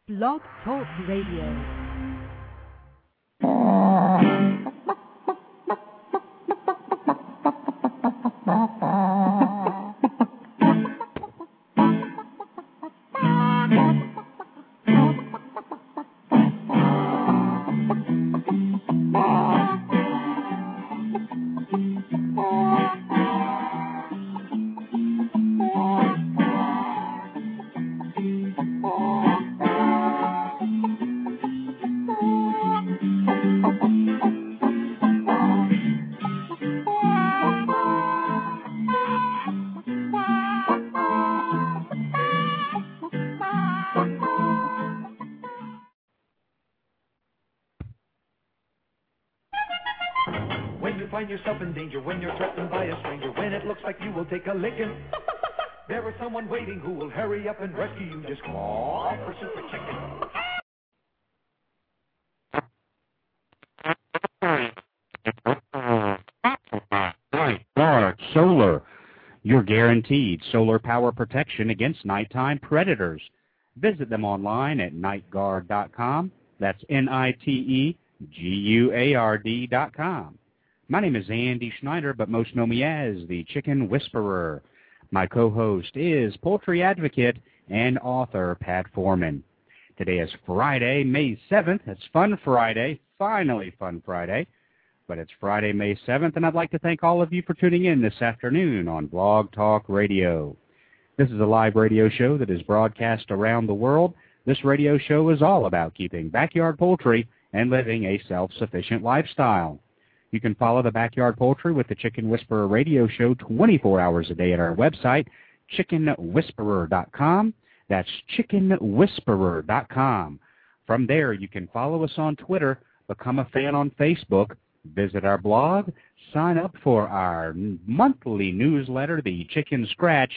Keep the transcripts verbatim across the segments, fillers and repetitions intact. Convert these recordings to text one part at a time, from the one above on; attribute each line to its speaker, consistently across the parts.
Speaker 1: Blog Talk Radio.
Speaker 2: Yourself in danger, when you're threatened by a stranger, when it looks like you will take a licking, there is someone waiting who will hurry up and rescue you. Just call for Super
Speaker 3: Chicken. Dark Solar, your guaranteed solar power protection against nighttime predators. Visit them online at night guard dot com. That's N I T E G U A R D dot com. My name is Andy Schneider, but most know me as the Chicken Whisperer. My co-host is poultry advocate and author Pat Foreman. Today is Friday, May seventh. It's Fun Friday, finally Fun Friday. But it's Friday, May seventh, and I'd like to thank all of you for tuning in this afternoon on Blog Talk Radio. This is a live radio show that is broadcast around the world. This radio show is all about keeping backyard poultry and living a self-sufficient lifestyle. You can follow the Backyard Poultry with the Chicken Whisperer radio show twenty-four hours a day at our website, chicken whisperer dot com. That's chicken whisperer dot com. From there, you can follow us on Twitter, become a fan on Facebook, visit our blog, sign up for our monthly newsletter, the Chicken Scratch,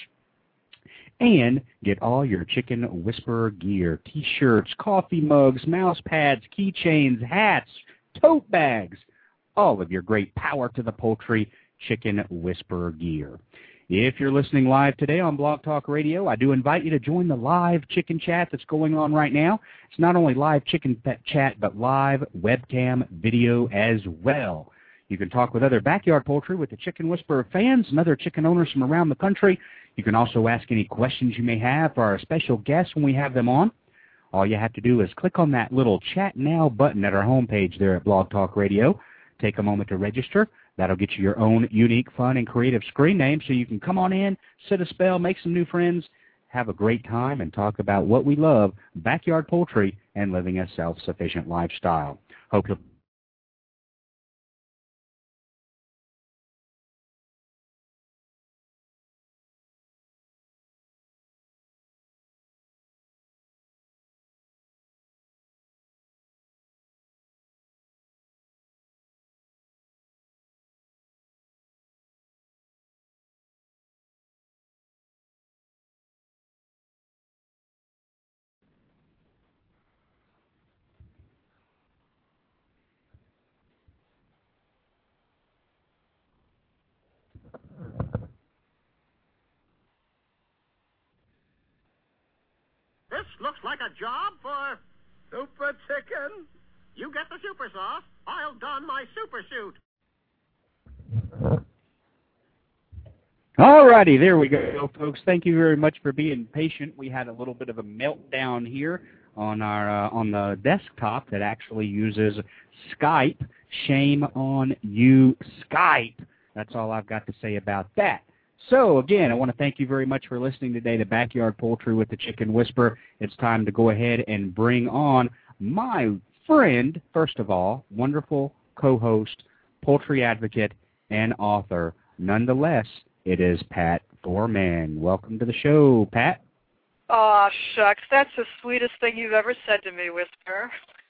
Speaker 3: and get all your Chicken Whisperer gear, T-shirts, coffee mugs, mouse pads, keychains, hats, tote bags, all of your great Power to the Poultry Chicken Whisperer gear. If you're listening live today on Blog Talk Radio, I do invite you to join the live chicken chat that's going on right now. It's not only live chicken chat, but live webcam video as well. You can talk with other backyard poultry with the Chicken Whisperer fans and other chicken owners from around the country. You can also ask any questions you may have for our special guests when we have them on. All you have to do is click on that little Chat Now button at our homepage there at Blog Talk Radio. Take a moment to register. That'll get you your own unique, fun, and creative screen name so you can come on in, sit a spell, make some new friends, have a great time, and talk about what we love, backyard poultry, and living a self-sufficient lifestyle. Hope you'll
Speaker 4: This looks like a job for Super Chicken. You get the super sauce. I'll don my super suit.
Speaker 3: All righty, there we go, folks. Thank you very much for being patient. We had a little bit of a meltdown here on our uh, on the desktop that actually uses Skype. Shame on you, Skype. That's all I've got to say about that. So, again, I want to thank you very much for listening today to Backyard Poultry with the Chicken Whisperer. It's time to go ahead and bring on my friend, first of all, wonderful co-host, poultry advocate, and author. Nonetheless, it is Pat Foreman. Welcome to the show, Pat.
Speaker 5: Aw, shucks. That's the sweetest thing you've ever said to me, Whisperer.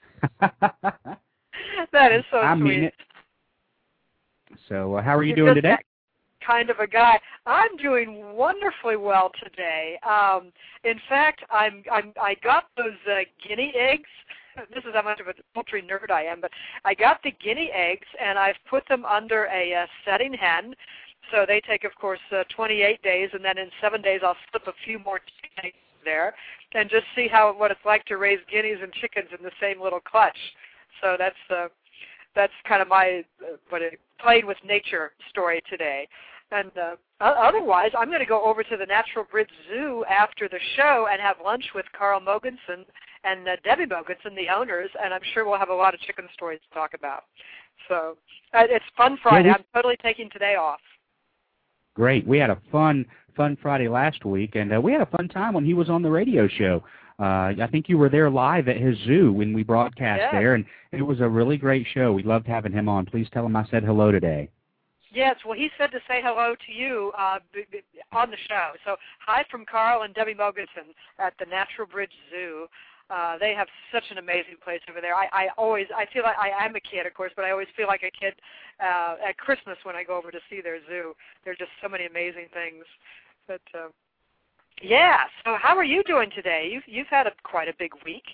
Speaker 5: That is so
Speaker 3: I
Speaker 5: sweet.
Speaker 3: mean it. So, uh, how are you
Speaker 5: You're
Speaker 3: doing
Speaker 5: just
Speaker 3: today?
Speaker 5: that kind of a guy. I'm doing wonderfully well today. Um, in fact, I'm, I'm I got those uh, guinea eggs. This is how much of a poultry nerd I am, but I got the guinea eggs and I've put them under a uh, setting hen. So they take, of course, uh, twenty-eight days, and then in seven days I'll slip a few more eggs there and just see how what it's like to raise guineas and chickens in the same little clutch. So that's uh, that's kind of my uh, what it, playing with nature story today. And uh, otherwise, I'm going to go over to the Natural Bridge Zoo after the show and have lunch with Carl Mogensen and uh, Debbie Mogensen, the owners, and I'm sure we'll have a lot of chicken stories to talk about. So uh, it's Fun Friday. Yeah, we, I'm totally taking today off.
Speaker 3: Great. We had a fun, fun Friday last week, and uh, we had a fun time when he was on the radio show. Uh, I think you were there live at his zoo when we broadcast
Speaker 5: yeah.
Speaker 3: there, and it was a really great show. We loved having him on. Please tell him I said hello today.
Speaker 5: Yes, well, he said to say hello to you uh, b- b- on the show. So hi from Carl and Debbie Mogensen at the Natural Bridge Zoo. Uh, they have such an amazing place over there. I, I always, I feel like I am a kid, of course, but I always feel like a kid uh, at Christmas when I go over to see their zoo. There are just so many amazing things. But uh, yeah, so how are you doing today? You've you've had a, quite a big week.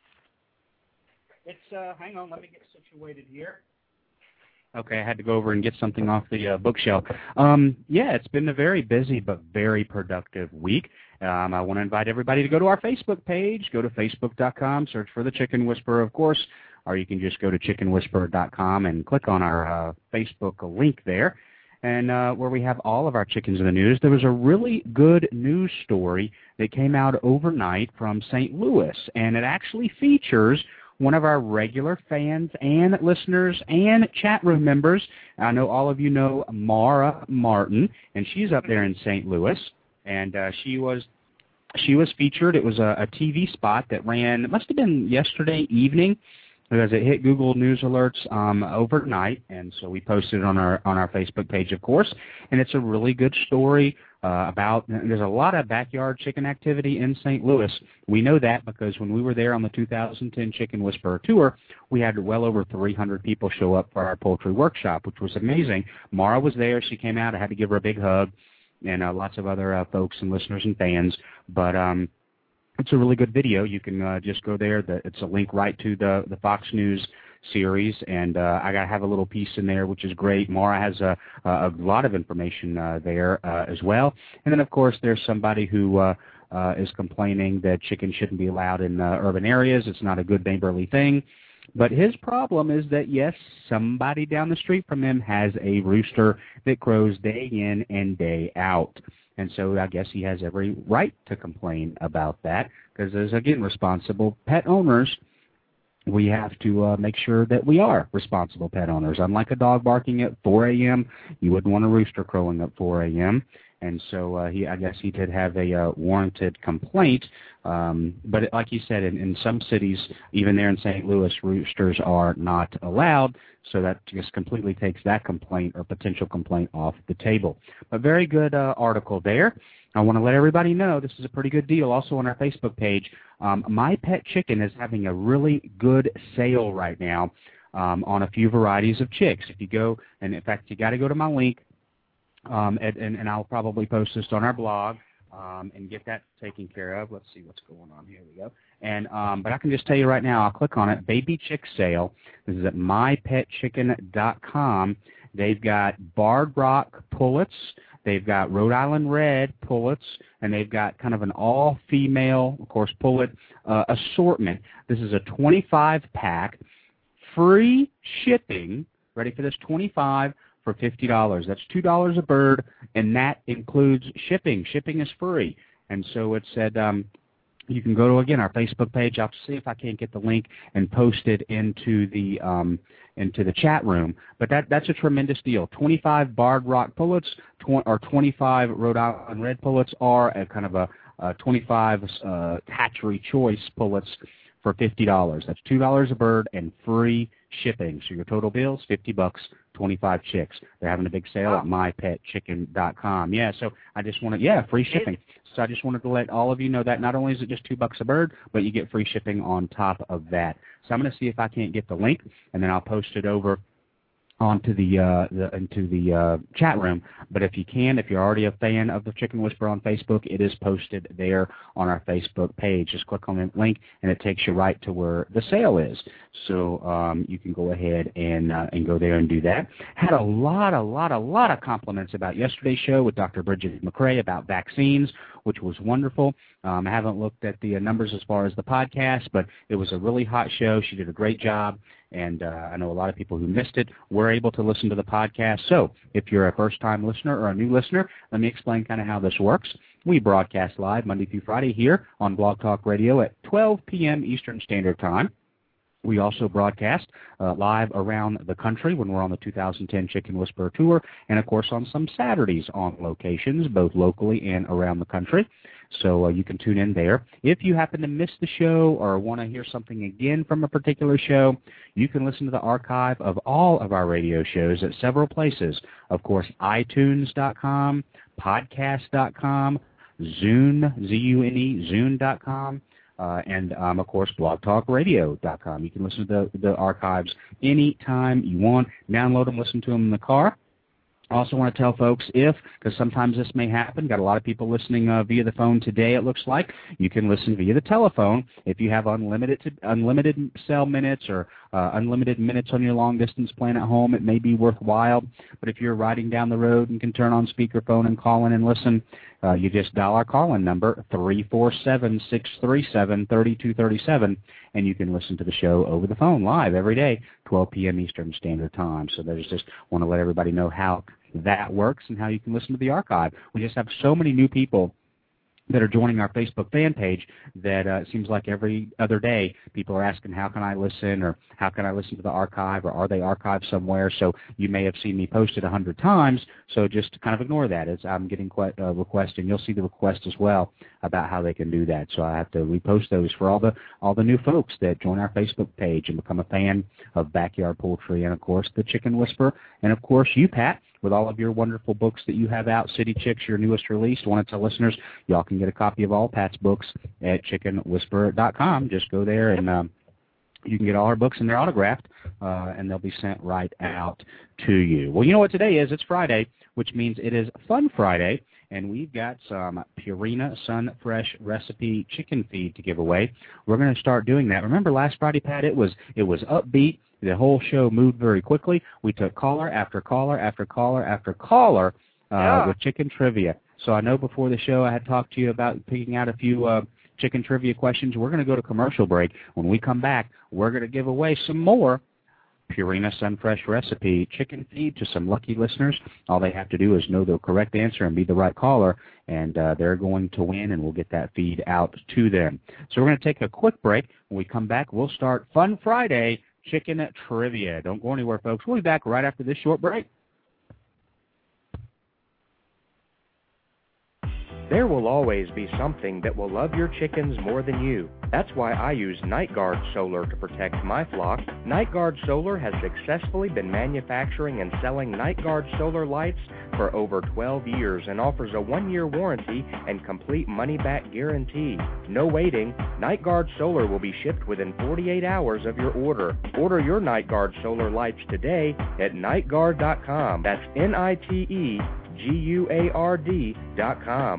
Speaker 3: It's uh, hang on, let me get situated here. Okay, I had to go over and get something off the uh, bookshelf. Um, yeah, it's been a very busy but very productive week. Um, I want to invite everybody to go to our Facebook page. Go to facebook dot com, search for The Chicken Whisperer, of course, or you can just go to chicken whisperer dot com and click on our uh, Facebook link there, and uh, where we have all of our chickens in the news. There was a really good news story that came out overnight from Saint Louis, and it actually features one of our regular fans and listeners and chat room members. I know all of you know Mara Martin, and she's up there in Saint Louis, and uh, she was she was featured. It was a, a T V spot that ran, it must have been yesterday evening, because it hit Google News Alerts um, overnight, and so we posted it on our on our Facebook page, of course, and it's a really good story uh, about, there's a lot of backyard chicken activity in Saint Louis. We know that because when we were there on the two thousand ten Chicken Whisperer Tour, we had well over three hundred people show up for our poultry workshop, which was amazing. Mara was there. She came out. I had to give her a big hug, and uh, lots of other uh, folks and listeners and fans, but um, it's a really good video. You can uh, just go there. The, it's a link right to the, the Fox News series, and uh, I got to have a little piece in there, which is great. Mara has a, a lot of information uh, there uh, as well. And then, of course, there's somebody who uh, uh, is complaining that chicken shouldn't be allowed in uh, urban areas. It's not a good neighborly thing. But his problem is that, yes, somebody down the street from him has a rooster that crows day in and day out. And so I guess he has every right to complain about that because, as, again, responsible pet owners, we have to uh, make sure that we are responsible pet owners. Unlike a dog barking at four a.m., you wouldn't want a rooster crowing at four a.m., and so uh, he, I guess he did have a uh, warranted complaint. Um, but it, like you said, in, in some cities, even there in Saint Louis, roosters are not allowed. So that just completely takes that complaint or potential complaint off the table. A very good uh, article there. I want to let everybody know this is a pretty good deal. Also on our Facebook page, um, My Pet Chicken is having a really good sale right now um, on a few varieties of chicks. If you go, and in fact, you got to go to my link. Um, and, and, and I'll probably post this on our blog um, and get that taken care of. Let's see what's going on. Here we go. And um, but I can just tell you right now, I'll click on it, Baby Chick Sale. This is at my pet chicken dot com. They've got Barred Rock pullets. They've got Rhode Island Red pullets, and they've got kind of an all-female, of course, pullet uh, assortment. This is a twenty-five pack, free shipping. Ready for this? twenty-five for fifty dollars. That's two dollars a bird, and that includes shipping. Shipping is free. And so it said um, you can go to, again, our Facebook page. I'll see if I can't get the link and post it into the um, into the chat room. But that that's a tremendous deal. twenty-five Barred Rock pullets tw- or twenty-five Rhode Island Red pullets are a kind of a, a twenty-five uh, hatchery choice pullets for fifty dollars. That's two dollars a bird and free shipping. So your total bill's fifty bucks, twenty-five chicks. They're having a big sale wow. at my pet chicken dot com. Yeah, so I just wanted, yeah, free shipping. So I just wanted to let all of you know that not only is it just two bucks a bird, but you get free shipping on top of that. So I'm going to see if I can't get the link, and then I'll post it over onto the, uh, the into the uh, chat room. But if you can, if you're already a fan of the Chicken Whisperer on Facebook, it is posted there on our Facebook page. Just click on the link, and it takes you right to where the sale is. So um, you can go ahead and uh, and go there and do that. Had a lot, a lot, a lot of compliments about yesterday's show with Doctor Bridget McRae about vaccines. which was wonderful. Um, I haven't looked at the uh, numbers as far as the podcast, but it was a really hot show. She did a great job, and uh, I know a lot of people who missed it were able to listen to the podcast. So if you're a first-time listener or a new listener, let me explain kind of how this works. We broadcast live Monday through Friday here on Blog Talk Radio at twelve p.m. Eastern Standard Time. We also broadcast uh, live around the country when we're on the two thousand ten Chicken Whisperer Tour, and, of course, on some Saturdays on locations, both locally and around the country. So uh, you can tune in there. If you happen to miss the show or want to hear something again from a particular show, you can listen to the archive of all of our radio shows at several places. Of course, iTunes dot com, podcast dot com, Zune, Z U N E, Zune dot com. Uh, and, um, of course, blog talk radio dot com. You can listen to the, the archives anytime you want. Download them, listen to them in the car. I also want to tell folks if, because sometimes this may happen, got a lot of people listening uh, via the phone today, it looks like. You can listen via the telephone. If you have unlimited to, unlimited cell minutes or uh, unlimited minutes on your long-distance plan at home, it may be worthwhile. But if you're riding down the road and can turn on speakerphone and call in and listen, uh, you just dial our call-in number, three four seven, six three seven, three two three seven, and you can listen to the show over the phone live every day, twelve p.m. Eastern Standard Time. So there's just want to let everybody know how that works and how you can listen to the archive. We just have so many new people that are joining our Facebook fan page that uh, it seems like every other day people are asking, how can I listen, or how can I listen to the archive, or are they archived somewhere? So you may have seen me post it a hundred times, so just kind of ignore that as I'm getting quite a request, and you'll see the request as well about how they can do that. So I have to repost those for all the all the new folks that join our Facebook page and become a fan of Backyard Poultry and, of course, the Chicken Whisperer, and, of course, you, Pat, with all of your wonderful books that you have out, City Chicks, your newest release. I want to tell listeners, y'all can get a copy of all Pat's books at chicken whisperer dot com. Just go there and um, you can get all our books, and they're autographed, uh, and they'll be sent right out to you. Well, you know what today is? It's Friday, which means it is Fun Friday, and we've got some Purina Sun Fresh recipe chicken feed to give away. We're going to start doing that. Remember last Friday, Pat, it was it was upbeat. The whole show moved very quickly. We took caller after caller after caller after caller uh, yeah. with chicken trivia. So I know before the show I had talked to you about picking out a few uh, chicken trivia questions. We're going to go to commercial break. When we come back, we're going to give away some more Purina Sunfresh recipe chicken feed to some lucky listeners. All they have to do is know the correct answer and be the right caller, and uh, they're going to win, and we'll get that feed out to them. So we're going to take a quick break. When we come back, we'll start Fun Friday Chicken Trivia. Don't go anywhere, folks. We'll be back right after this short break.
Speaker 1: There will always be something that will love your chickens more than you. That's why I use Night Guard Solar to protect my flock. Night Guard Solar has successfully been manufacturing and selling Night Guard Solar lights for over twelve years and offers a one-year warranty and complete money-back guarantee. No waiting. Night Guard Solar will be shipped within forty-eight hours of your order. Order your Night Guard Solar lights today at night guard dot com. That's N I T E G U A R D dot com.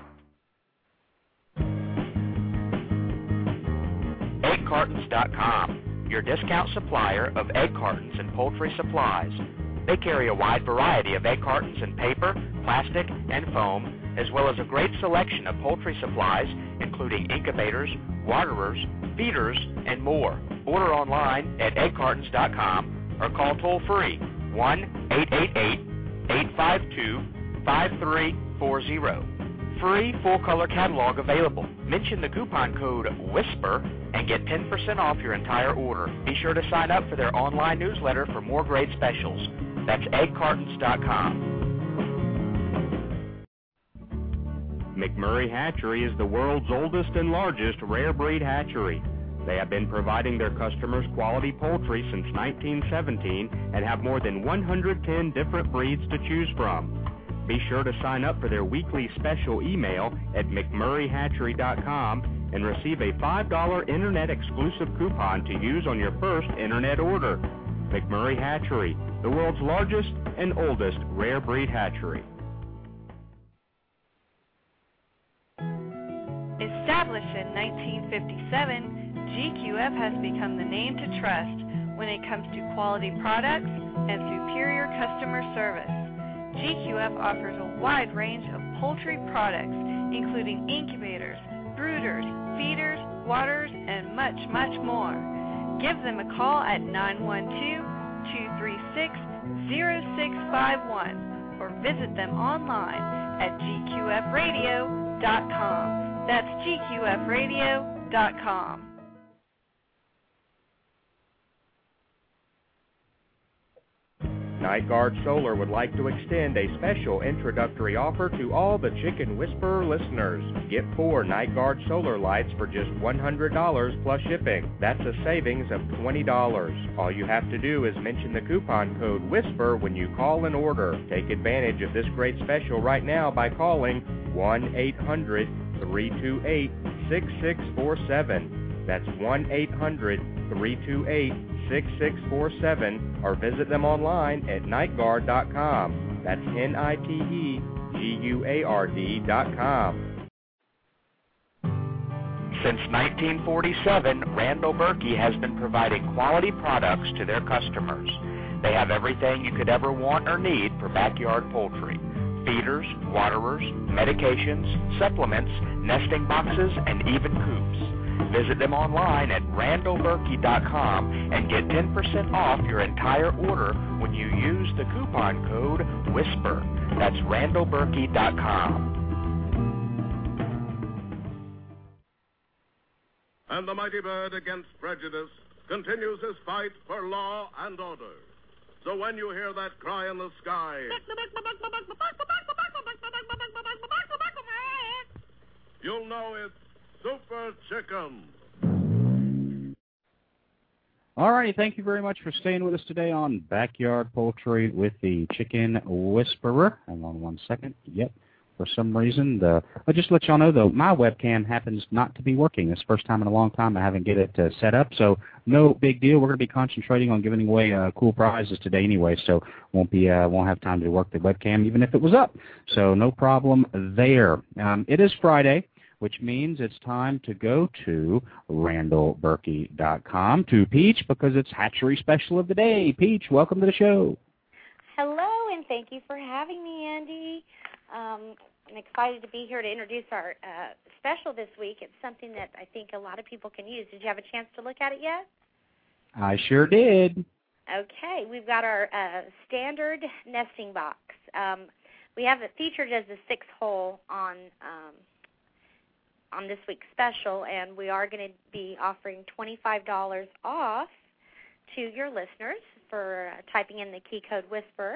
Speaker 6: egg cartons dot com, your discount supplier of egg cartons and poultry supplies. They carry a wide variety of egg cartons in paper, plastic, and foam, as well as a great selection of poultry supplies, including incubators, waterers, feeders, and more. Order online at egg cartons dot com or call toll-free one eight eight eight, eight five two, five three four zero. Free full-color catalog available. Mention the coupon code WHISPER and get ten percent off your entire order. Be sure to sign up for their online newsletter for more great specials. That's egg cartons dot com.
Speaker 7: McMurray Hatchery is the world's oldest and largest rare breed hatchery. They have been providing their customers quality poultry since nineteen seventeen and have more than one hundred ten different breeds to choose from. Be sure to sign up for their weekly special email at mcmurray hatchery dot com and receive a five dollar internet exclusive coupon to use on your first internet order. McMurray Hatchery, the world's largest and oldest rare breed hatchery.
Speaker 8: Established in nineteen fifty-seven, G Q F has become the name to trust when it comes to quality products and superior customer service. G Q F offers a wide range of poultry products, including incubators, brooders, feeders, waters, and much, much more. Give them a call at nine one two, two three six, zero six five one or visit them online at G Q F radio dot com. That's G Q F radio dot com.
Speaker 1: Night Guard Solar would like to extend a special introductory offer to all the Chicken Whisperer listeners. Get four Night Guard Solar lights for just one hundred dollars plus shipping. That's a savings of twenty dollars. All you have to do is mention the coupon code WHISPER when you call and order. Take advantage of this great special right now by calling one eight hundred, three two eight, six six four seven. That's one eight hundred, three two eight, six six four seven or visit them online at night guard dot com. That's N I T E G U A R D dot com.
Speaker 6: Since nineteen forty-seven, Randall Berkey has been providing quality products to their customers. They have everything you could ever want or need for backyard poultry: feeders, waterers, medications, supplements, nesting boxes, and even coops. Visit them online at randall berkey dot com and get ten percent off your entire order when you use the coupon code WHISPER. That's randall berkey dot com.
Speaker 4: And the mighty bird against prejudice continues his fight for law and order. So when you hear that cry in the sky, you'll know it's Super Chicken.
Speaker 3: All righty, thank you very much for staying with us today on Backyard Poultry with the Chicken Whisperer. Hang on one second. Yep, for some reason, the I'll just let y'all know, though, my webcam happens not to be working. It's the first time in a long time I haven't get it uh, set up, so no big deal. We're going to be concentrating on giving away uh, cool prizes today anyway, so won't be uh, won't have time to work the webcam even if it was up. So no problem there. Um, it is Friday, which means it's time to go to randall berkey dot com to Peach because it's Hatchery Special of the Day. Peach, welcome to the show.
Speaker 9: Hello, and thank you for having me, Andy. Um, I'm excited to be here to introduce our uh, special this week. It's something that I think a lot of people can use. Did you have a chance to look at it yet?
Speaker 3: I sure did.
Speaker 9: Okay, we've got our uh, standard nesting box. Um, we have it featured as a six-hole on um, on this week's special, and we are going to be offering twenty-five dollars off to your listeners for uh, typing in the key code WHISPER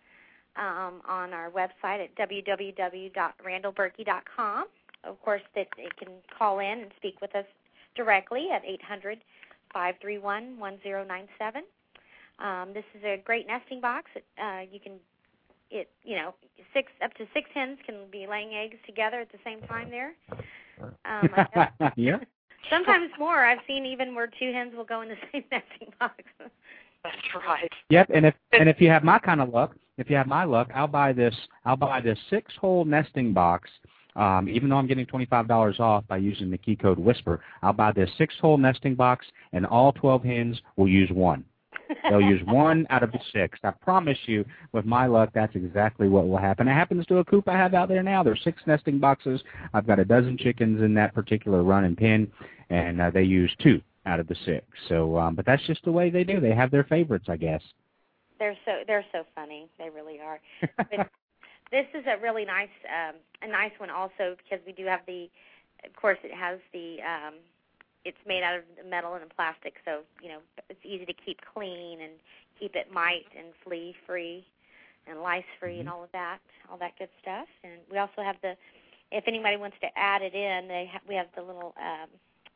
Speaker 9: um, on our website at w w w dot randall berkey dot com. Of course, that they can call in and speak with us directly at eight hundred, five three one, one zero nine seven. Um, this is a great nesting box. It, uh, you can, it you know, six up to six hens can be laying eggs together at the same time there. Um,
Speaker 3: yeah.
Speaker 9: Sometimes more. I've seen even where two hens will go in the same nesting box.
Speaker 5: That's right.
Speaker 3: Yep, and if and if you have my kind of luck, if you have my luck, I'll buy this. I'll buy this six-hole nesting box. Um, even though I'm getting twenty-five dollars off by using the key code WHISPER, I'll buy this six-hole nesting box, and all twelve hens will use one. They'll use one out of the six. I promise you, with my luck, that's exactly what will happen. It happens to a coop I have out there now. There's six nesting boxes. I've got a dozen chickens in that particular run and pen, and uh, they use two out of the six. So, um, but that's just the way they do. They have their favorites, I guess.
Speaker 9: They're so they're so funny. They really are. But this is a really nice um, a nice one also because we do have the. Of course, it has the. Um, It's made out of metal and plastic, so, you know, it's easy to keep clean and keep it mite and flea-free and lice-free mm-hmm. and all of that, all that good stuff. And we also have the, if anybody wants to add it in, they ha- we have the little um,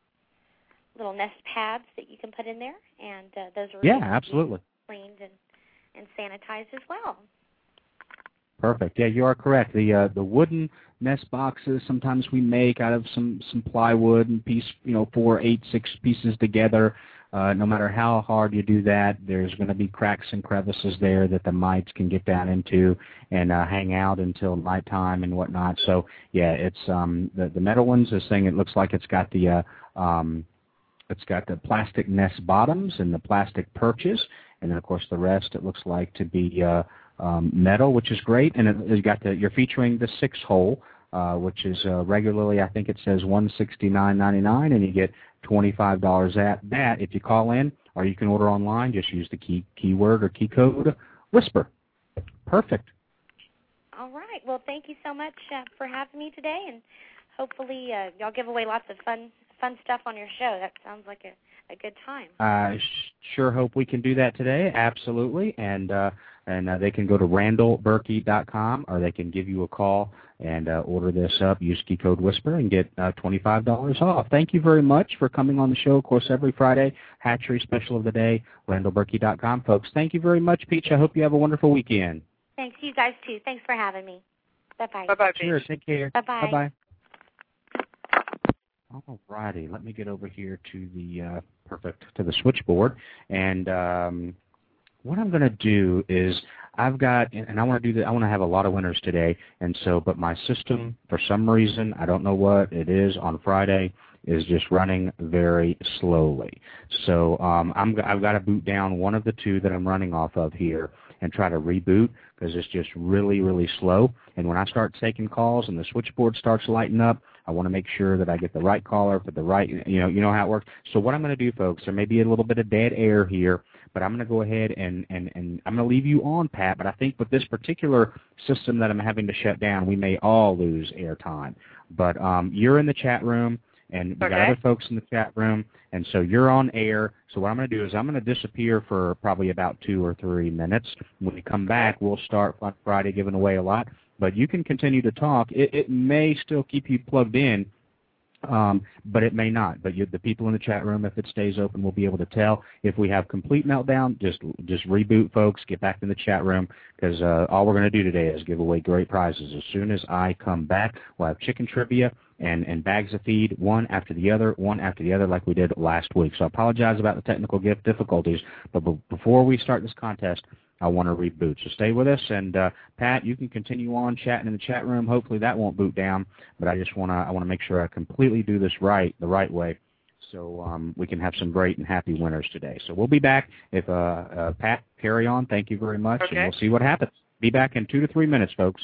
Speaker 9: little nest pads that you can put in there, and uh, those are
Speaker 3: yeah, absolutely
Speaker 9: cleaned and, and sanitized as well.
Speaker 3: Perfect. Yeah, you are correct. The uh, the wooden nest boxes sometimes we make out of some, some plywood and piece, you know, four, eight, six pieces together. Uh, no matter how hard you do that, there's going to be cracks and crevices there that the mites can get down into and uh, hang out until nighttime and whatnot. So yeah, it's um, the the metal ones. This thing, it looks like it's got the uh, um, it's got the plastic nest bottoms and the plastic perches, and then of course the rest it looks like to be uh, Um, metal, which is great, and it, you got the, you're featuring the six-hole uh, which is uh, regularly, I think it says one hundred sixty-nine ninety-nine, and you get twenty-five dollars at that if you call in, or you can order online. Just use the key keyword or key code WHISPER. Perfect.
Speaker 9: All right. Well, thank you so much uh, for having me today, and hopefully uh, y'all give away lots of fun fun stuff on your show. That sounds like a, a good time.
Speaker 3: I sh- sure hope we can do that today. Absolutely. And uh, and uh, they can go to randall berkey dot com, or they can give you a call and uh, order this up. Use key code WHISPER and get uh, twenty-five dollars off. Thank you very much for coming on the show. Of course, every Friday, Hatchery Special of the Day, randall berkey dot com. Folks, thank you very much, Peach. I hope you have a wonderful weekend.
Speaker 9: Thanks. You guys, too. Thanks for having me. Bye-bye.
Speaker 5: Bye-bye, Peach.
Speaker 3: Sure. Take care.
Speaker 9: Bye-bye.
Speaker 3: Bye-bye. All righty, let me get over here to the uh, perfect to the switchboard, and um, what I'm going to do is I've got, and I want to do that. I want to have a lot of winners today, and so, but my system for some reason, I don't know what it is, on Friday is just running very slowly. So um, I'm I've got to boot down one of the two that I'm running off of here and try to reboot because it's just really really slow. And when I start taking calls and the switchboard starts lighting up, I want to make sure that I get the right caller for the right, you know, you know how it works. So what I'm going to do, folks, there may be a little bit of dead air here, but I'm going to go ahead and, and, and I'm going to leave you on, Pat, but I think with this particular system that I'm having to shut down, we may all lose air time. But um, you're in the chat room, and we
Speaker 5: okay.
Speaker 3: got other folks in the chat room, and so you're on air. So what I'm going to do is I'm going to disappear for probably about two or three minutes. When we come back, we'll start on Friday giving away a lot. But you can continue to talk. It, it may still keep you plugged in, um, but it may not. But you, the people in the chat room, if it stays open, will be able to tell. If we have complete meltdown, just just reboot, folks. Get back in the chat room because uh, all we're going to do today is give away great prizes. As soon as I come back, we'll have chicken trivia and, and bags of feed, one after the other, one after the other, like we did last week. So I apologize about the technical gift difficulties, but b- before we start this contest, I want to reboot. So stay with us, and uh, Pat, you can continue on chatting in the chat room. Hopefully that won't boot down, but I just want to I want to make sure I completely do this right, the right way, so um, we can have some great and happy winners today. So we'll be back. If uh, uh, Pat, carry on. Thank you very much,
Speaker 5: okay.
Speaker 3: and we'll see what happens. Be back in two to three minutes, folks.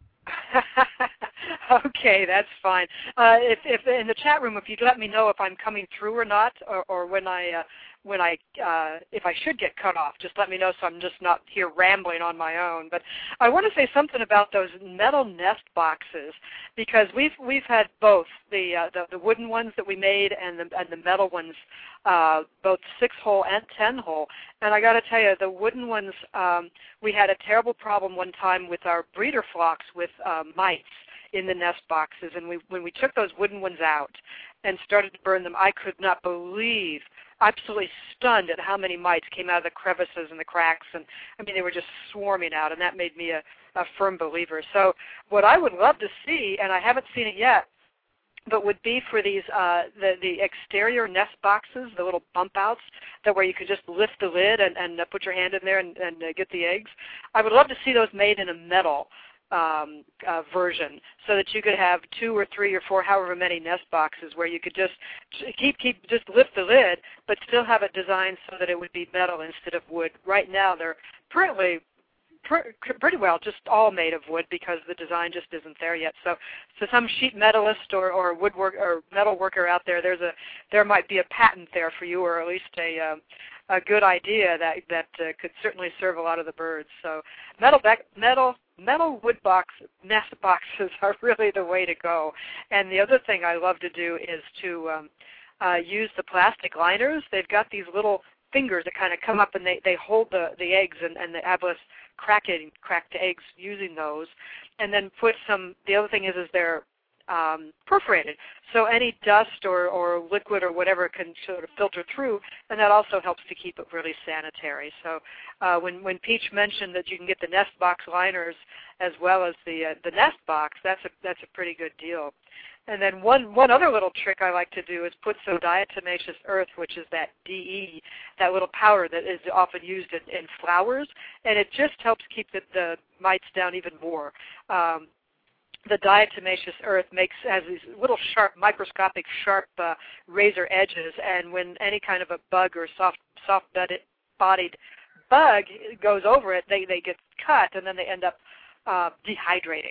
Speaker 5: Okay, that's fine. Uh, if, if in the chat room, if you'd let me know if I'm coming through or not, or, or when I uh, when I uh, if I should get cut off, just let me know so I'm just not here rambling on my own. But I want to say something about those metal nest boxes because we've we've had both the uh, the, the wooden ones that we made and the and the metal ones, uh, both six hole and ten hole. And I got to tell you, the wooden ones, um, we had a terrible problem one time with our breeder flocks with uh, mites in the nest boxes, and we when we took those wooden ones out and started to burn them, I could not believe, absolutely stunned at how many mites came out of the crevices and the cracks, and I mean they were just swarming out, and that made me a, a firm believer. So what I would love to see, and I haven't seen it yet, but would be for these uh, the the exterior nest boxes, the little bump outs, that where you could just lift the lid and, and uh, put your hand in there and, and uh, get the eggs. I would love to see those made in a metal Um, uh, version, so that you could have two or three or four, however many nest boxes, where you could just keep keep just lift the lid, but still have it designed so that it would be metal instead of wood. Right now, they're currently pr- pretty well just all made of wood because the design just isn't there yet. So, so some sheet metalist or or woodwork or metal worker out there, there's a there might be a patent there for you, or at least a um, a good idea that that uh, could certainly serve a lot of the birds. So, metal back, metal. Metal wood box nest boxes are really the way to go. And the other thing I love to do is to um, uh, use the plastic liners. They've got these little fingers that kind of come up and they, they hold the, the eggs and, and the ablus cracking cracked eggs using those. And then put some, the other thing is, is they're um, perforated. So any dust or, or liquid or whatever can sort of filter through, and that also helps to keep it really sanitary. So uh, when, when Peach mentioned that you can get the nest box liners as well as the uh, the nest box, that's a, that's a pretty good deal. And then one, one other little trick I like to do is put some diatomaceous earth, which is that D E, that little powder that is often used in, in flowers, and it just helps keep the, the mites down even more. Um, The diatomaceous earth makes has these little sharp, microscopic, sharp uh, razor edges, and when any kind of a bug or soft, soft-bodied bug goes over it, they they get cut, and then they end up uh, dehydrating.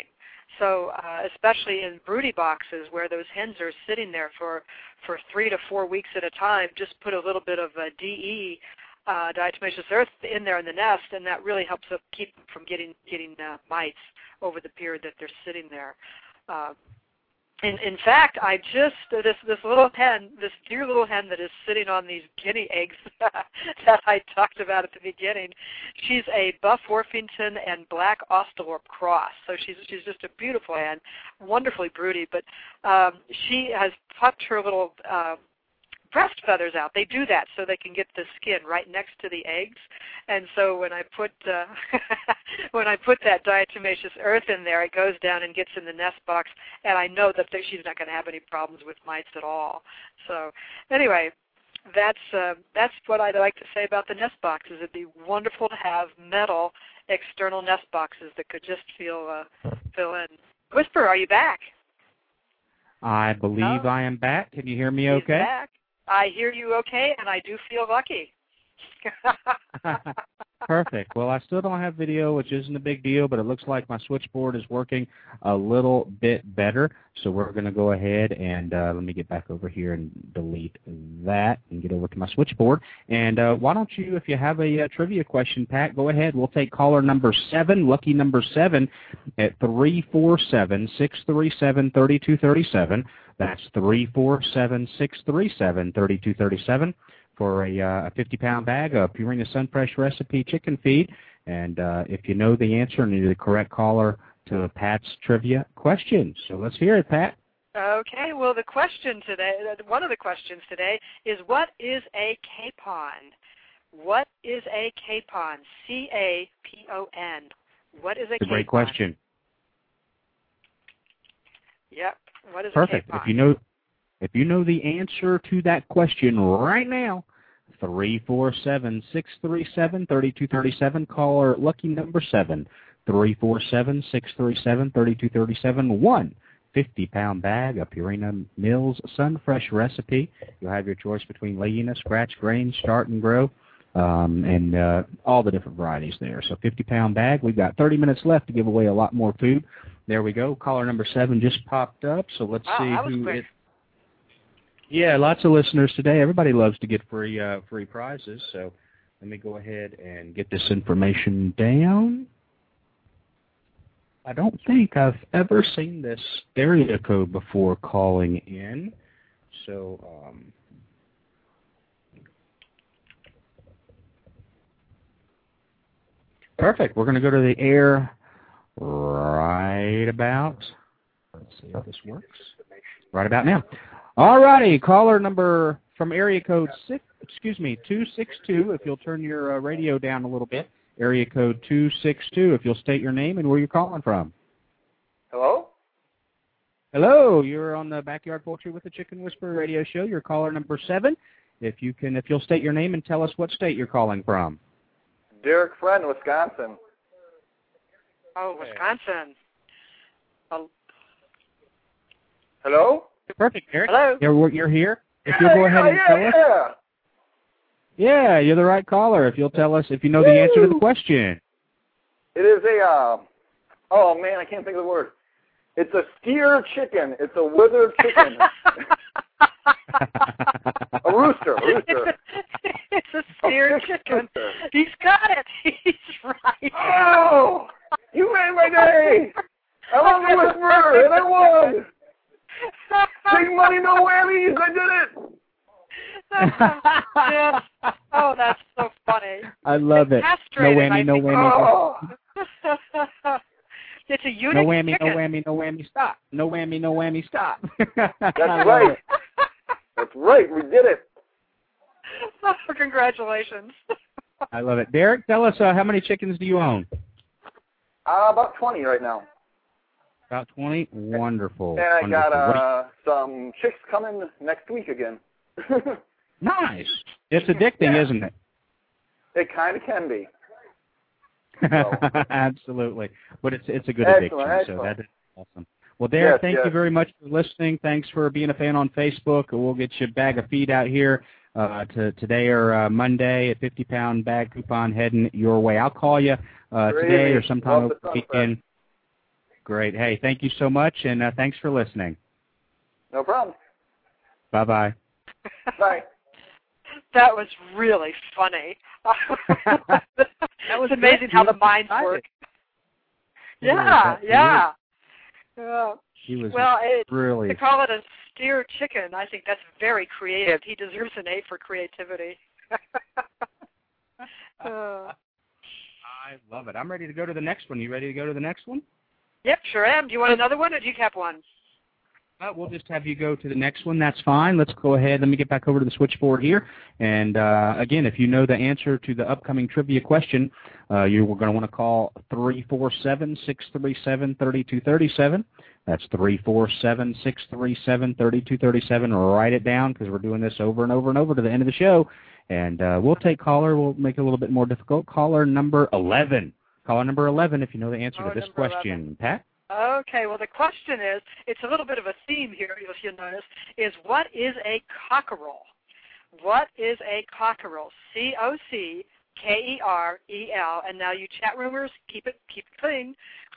Speaker 5: So uh, especially in broody boxes where those hens are sitting there for, for three to four weeks at a time, just put a little bit of uh, D E, uh, diatomaceous earth, in there in the nest, and that really helps up keep them from getting getting uh, mites over the period that they're sitting there. Uh, In, in fact, I just, this this little hen, this dear little hen that is sitting on these guinea eggs that I talked about at the beginning, she's a Buff Orpington and Black Austalorp cross. So she's she's just a beautiful hen, wonderfully broody. But um, she has plucked her little uh, breast feathers out. They do that so they can get the skin right next to the eggs. And so when I put uh, when I put that diatomaceous earth in there, it goes down and gets in the nest box, and I know that she's not going to have any problems with mites at all. So anyway, that's uh, that's what I'd like to say about the nest boxes. It'd be wonderful to have metal external nest boxes that could just fill uh, fill in. Whisper, are you back?
Speaker 3: I believe
Speaker 5: oh.
Speaker 3: I am back. Can you hear me
Speaker 5: He's
Speaker 3: okay?
Speaker 5: Back. I hear you okay, and I do feel lucky.
Speaker 3: Perfect. Well, I still don't have video, which isn't a big deal, but it looks like my switchboard is working a little bit better. So we're going to go ahead and uh, let me get back over here and delete that and get over to my switchboard. And uh, why don't you, if you have a uh, trivia question, Pat, go ahead. We'll take caller number seven, lucky number seven, at three four seven, six three seven, three two three seven. That's three four seven, six three seven, three two three seven. For a uh, fifty-pound bag of Purina Sunfresh recipe chicken feed. And uh, if you know the answer, and you're the correct caller to Pat's trivia question. So let's hear it, Pat.
Speaker 5: Okay, well, the question today, one of the questions today is, what is a capon? What is a capon? C A P O N. What is a
Speaker 3: It's a
Speaker 5: capon?
Speaker 3: great question.
Speaker 5: Yep. What is
Speaker 3: Perfect.
Speaker 5: a capon?
Speaker 3: If you know, if you know the answer to that question right now, three four seven, six three seven, three two three seven, caller lucky number seven, three four seven, six three seven, three two three seven, one fifty-pound bag of Purina Mills Sunfresh recipe. You'll have your choice between Layina, Scratch, Grain, Start, and Grow, um, and uh, all the different varieties there. So fifty-pound bag. We've got thirty minutes left to give away a lot more food. There we go. Caller number seven just popped up, so let's
Speaker 5: wow,
Speaker 3: see
Speaker 5: that was
Speaker 3: who
Speaker 5: quick.
Speaker 3: it Yeah, lots of listeners today. Everybody loves to get free uh, free prizes. So let me go ahead and get this information down. I don't think I've ever seen this area code before calling in. So um, perfect. We're going to go to the air right about. Let's see if this works. Right about now. All righty, caller number from area code six, excuse me, two six two. If you'll turn your uh, radio down a little bit, area code two six two. If you'll state your name and where you're calling from.
Speaker 10: Hello.
Speaker 3: Hello, you're on the Backyard Poultry with the Chicken Whisperer radio show. You're caller number seven. If you can, if you'll state your name and tell us what state you're calling from.
Speaker 10: Derek Friend, Wisconsin.
Speaker 5: Oh, Wisconsin. Oh.
Speaker 10: Hello.
Speaker 3: Perfect, Eric.
Speaker 5: Hello.
Speaker 3: You're, you're here. If
Speaker 10: yeah,
Speaker 3: you'll go ahead
Speaker 10: yeah,
Speaker 3: and
Speaker 10: yeah,
Speaker 3: tell
Speaker 10: yeah.
Speaker 3: us. Yeah, you're the right caller. If you'll tell us, if you know
Speaker 10: Woo!
Speaker 3: the answer to the question.
Speaker 10: It is a, uh, oh man, I can't think of the word. It's a steer chicken. It's a withered chicken. a rooster, a rooster.
Speaker 5: It's a steer
Speaker 10: a
Speaker 5: chicken.
Speaker 10: Rooster.
Speaker 5: He's got it. He's right.
Speaker 10: Oh, you made my day. I love the Whisperer, and I won. Big money, no whammies. I did it.
Speaker 5: Yes. Oh, that's so funny.
Speaker 3: I love it. No
Speaker 5: Castrated,
Speaker 3: whammy,
Speaker 5: I
Speaker 3: no
Speaker 5: think.
Speaker 3: whammy.
Speaker 10: Oh.
Speaker 5: It's a unique
Speaker 3: No whammy,
Speaker 5: chicken.
Speaker 3: no whammy, no whammy, stop. No whammy, no whammy, stop.
Speaker 10: That's right. That's right. We did it.
Speaker 5: Oh, congratulations.
Speaker 3: I love it. Derek, tell us, uh, how many chickens do you own?
Speaker 10: Uh, about twenty right now.
Speaker 3: About twenty? Wonderful.
Speaker 10: And I
Speaker 3: Wonderful.
Speaker 10: got uh, some chicks coming next week again.
Speaker 3: Nice. It's addicting,
Speaker 10: Yeah.
Speaker 3: isn't it?
Speaker 10: It kind of can be.
Speaker 3: Absolutely. But it's it's a good
Speaker 10: Excellent,
Speaker 3: addiction,
Speaker 10: excellent.
Speaker 3: so that is awesome. Well, Derek,
Speaker 10: Yes,
Speaker 3: thank
Speaker 10: yes.
Speaker 3: you very much for listening. Thanks for being a fan on Facebook. We'll get you a bag of feed out here uh, to today or uh, Monday, a fifty-pound bag coupon heading your way. I'll call you uh,
Speaker 10: Great.
Speaker 3: today or sometime
Speaker 10: Love
Speaker 3: over
Speaker 10: the
Speaker 3: the weekend. Great. Hey, thank you so much, and uh, thanks for listening.
Speaker 10: No problem.
Speaker 3: Bye-bye.
Speaker 10: Bye.
Speaker 5: That was really funny.
Speaker 3: That was
Speaker 5: it's amazing
Speaker 3: good.
Speaker 5: how
Speaker 3: He
Speaker 5: the
Speaker 3: was
Speaker 5: minds
Speaker 3: excited.
Speaker 5: work.
Speaker 3: He
Speaker 5: Yeah,
Speaker 3: was, he
Speaker 5: yeah.
Speaker 3: was,
Speaker 5: Uh,
Speaker 3: he was
Speaker 5: well, it,
Speaker 3: really...
Speaker 5: to call it a steer chicken, I think that's very creative. He deserves an A for creativity. uh,
Speaker 3: I love it. I'm ready to go to the next one. You ready to go to the next one?
Speaker 5: yep, sure am. Do you want another one, or do you have one?
Speaker 3: Uh, we'll just have you go to the next one. That's fine. Let's go ahead. Let me get back over to the switchboard here. And, uh, again, if you know the answer to the upcoming trivia question, uh, you're going to want to call three four seven, six three seven, three two three seven. That's three four seven, six three seven, three two three seven. Write it down because we're doing this over and over and over to the end of the show. And uh, we'll take caller. We'll make it a little bit more difficult. Caller number eleven. Caller number eleven if you know the answer
Speaker 5: Oh,
Speaker 3: to this
Speaker 5: number
Speaker 3: question.
Speaker 5: eleven.
Speaker 3: Pat?
Speaker 5: Okay, well, the question is, it's a little bit of a theme here, if you'll notice, is what is a cockerel? What is a cockerel? C O C K E R E L. And now you chat roomers, keep it keep it clean.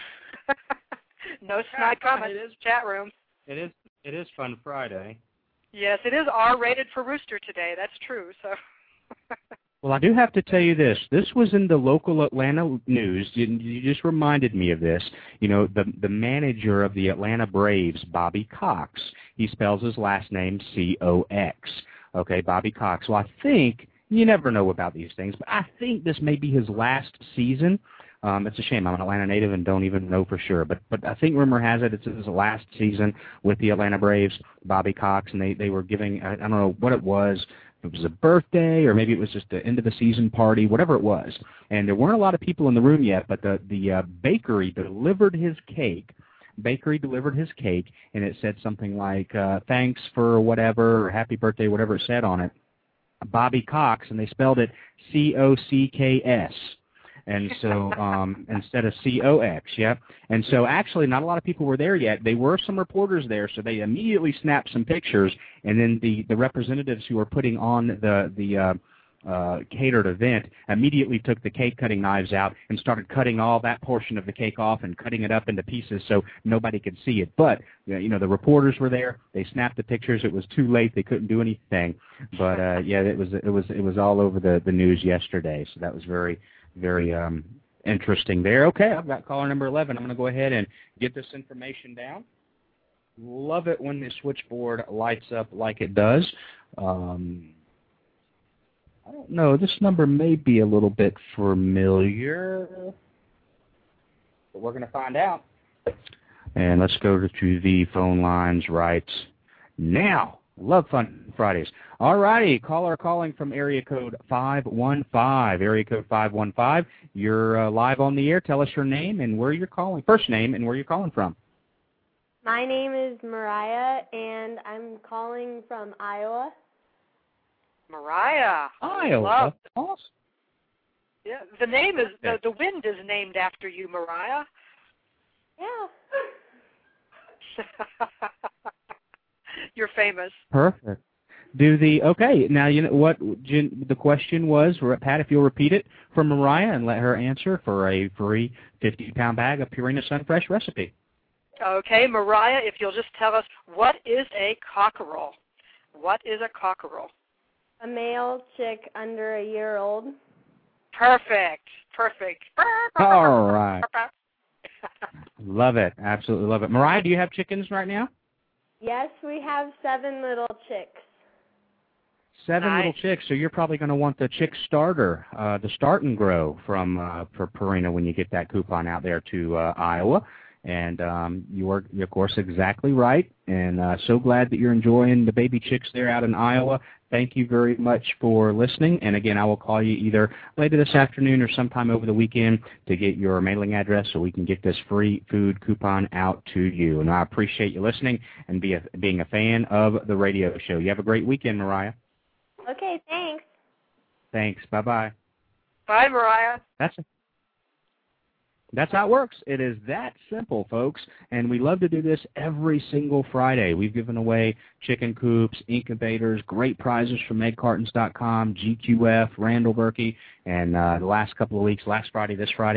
Speaker 5: No snide comments,
Speaker 3: It is.
Speaker 5: chat room.
Speaker 3: It is It is Fun Friday.
Speaker 5: Yes, it is R-rated for Rooster today. That's true. So.
Speaker 3: Well, I do have to tell you this. This was in the local Atlanta news. You, you just reminded me of this. You know, the the manager of the Atlanta Braves, Bobby Cox, he spells his last name C O X. Okay, Bobby Cox. Well, I think, you never know about these things, but I think this may be his last season. Um, it's a shame. I'm an Atlanta native and don't even know for sure. But but I think rumor has it it's his last season with the Atlanta Braves, Bobby Cox, and they, they were giving, I, I don't know what it was. It was a birthday, or maybe it was just the end of the season party, whatever it was. And there weren't a lot of people in the room yet, but the, the uh, bakery delivered his cake. Bakery delivered his cake, and it said something like, uh, thanks for whatever, or happy birthday, whatever it said on it. Bobby Cox, and they spelled it C O C K S. And so um, instead of C O X, yeah. And so actually not a lot of people were there yet. There were some reporters there, so they immediately snapped some pictures. And then the, the representatives who were putting on the, the uh, uh, catered event immediately took the cake-cutting knives out and started cutting all that portion of the cake off and cutting it up into pieces so nobody could see it. But, you know, the reporters were there. They snapped the pictures. It was too late. They couldn't do anything. But, uh, yeah, it was, it was, it was all over the, the news yesterday, so that was very... Very um, interesting there. Okay, I've got caller number eleven. I'm going to go ahead and get this information down. Love it when the switchboard lights up like it does. Um, I don't know. This number may be a little bit familiar, but we're going to find out. And let's go to the phone lines right now. Love Fun Fridays. All righty, caller calling from area code five one five. Area code five one five. You're uh, live on the air. Tell us your name and where you're calling. First name and where you're calling from.
Speaker 11: My name is Mariah, and I'm calling from Iowa.
Speaker 5: Mariah.
Speaker 3: Iowa.
Speaker 5: Love.
Speaker 3: Awesome.
Speaker 5: Yeah, the name is, the, the wind is named after you, Mariah.
Speaker 11: Yeah.
Speaker 5: You're famous.
Speaker 3: Perfect. Do the okay now? You know what Jen, the question was, Pat? If you'll repeat it for Mariah and let her answer for a free fifty pound bag of Purina Sunfresh recipe.
Speaker 5: Okay, Mariah, if you'll just tell us, what is a cockerel? What is a cockerel?
Speaker 11: A male chick under a year old.
Speaker 5: Perfect. Perfect.
Speaker 3: All right. Love it. Absolutely love it. Mariah, do you have chickens right now?
Speaker 11: Yes, we have seven little chicks.
Speaker 3: Seven
Speaker 5: Nice.
Speaker 3: little chicks, so you're probably going to want the chick starter, uh, the Start and Grow from uh, for Purina when you get that coupon out there to uh, Iowa. And um, you are, of course, exactly right. And uh, so glad that you're enjoying the baby chicks there out in Iowa. Thank you very much for listening. And, again, I will call you either later this afternoon or sometime over the weekend to get your mailing address so we can get this free food coupon out to you. And I appreciate you listening and be a, being a fan of the radio show. You have a great weekend, Mariah.
Speaker 11: Okay, thanks.
Speaker 3: Thanks. Bye-bye.
Speaker 5: Bye, Mariah.
Speaker 3: That's it. That's how it works. It is that simple, folks, and we love to do this every single Friday. We've given away chicken coops, incubators, great prizes from egg cartons dot com, G Q F, Randall Berkey, and uh, the last couple of weeks, last Friday, this Friday,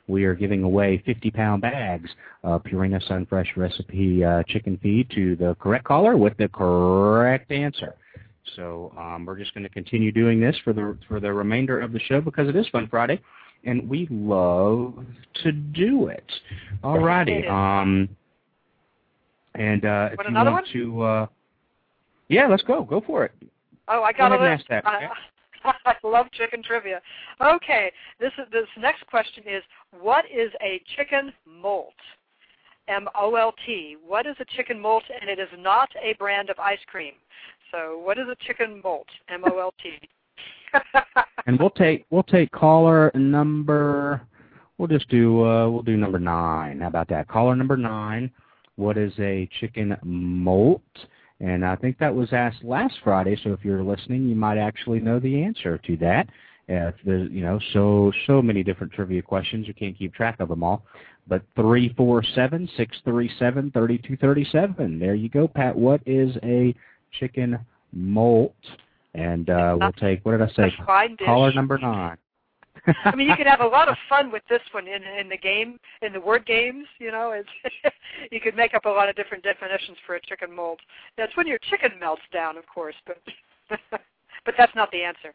Speaker 3: we are giving away fifty-pound bags of Purina Sunfresh recipe uh, chicken feed to the correct caller with the correct answer. So um, we're just going to continue doing this for the for the remainder of the show because it is Fun Friday, and we love to do it. All righty. Um, and uh, if
Speaker 5: Want
Speaker 3: you
Speaker 5: another
Speaker 3: want
Speaker 5: one?
Speaker 3: to, uh, yeah, let's go. Go for it.
Speaker 5: Oh, I got
Speaker 3: Go
Speaker 5: a
Speaker 3: ahead and
Speaker 5: list.
Speaker 3: ask that, okay?
Speaker 5: I, I love chicken trivia. Okay, this is this next question is: what is a chicken molt? M O L T. What is a chicken molt? And it is not a brand of ice cream. So, what is a chicken molt? M O L T.
Speaker 3: And we'll take we'll take caller number. We'll just do uh, we'll do number nine. How about that? Caller number nine. What is a chicken molt? And I think that was asked last Friday. So if you're listening, you might actually know the answer to that. Uh, there's you know so so many different trivia questions, you can't keep track of them all. But three four seven six three seven thirty two thirty seven. There you go, Pat. What is a chicken molt? And uh, we'll take, what did I say? Caller number nine.
Speaker 5: I mean, you could have a lot of fun with this one in in the game, in the word games. You know, it's you could make up a lot of different definitions for a chicken molt. That's when your chicken melts down, of course, but but that's not the answer.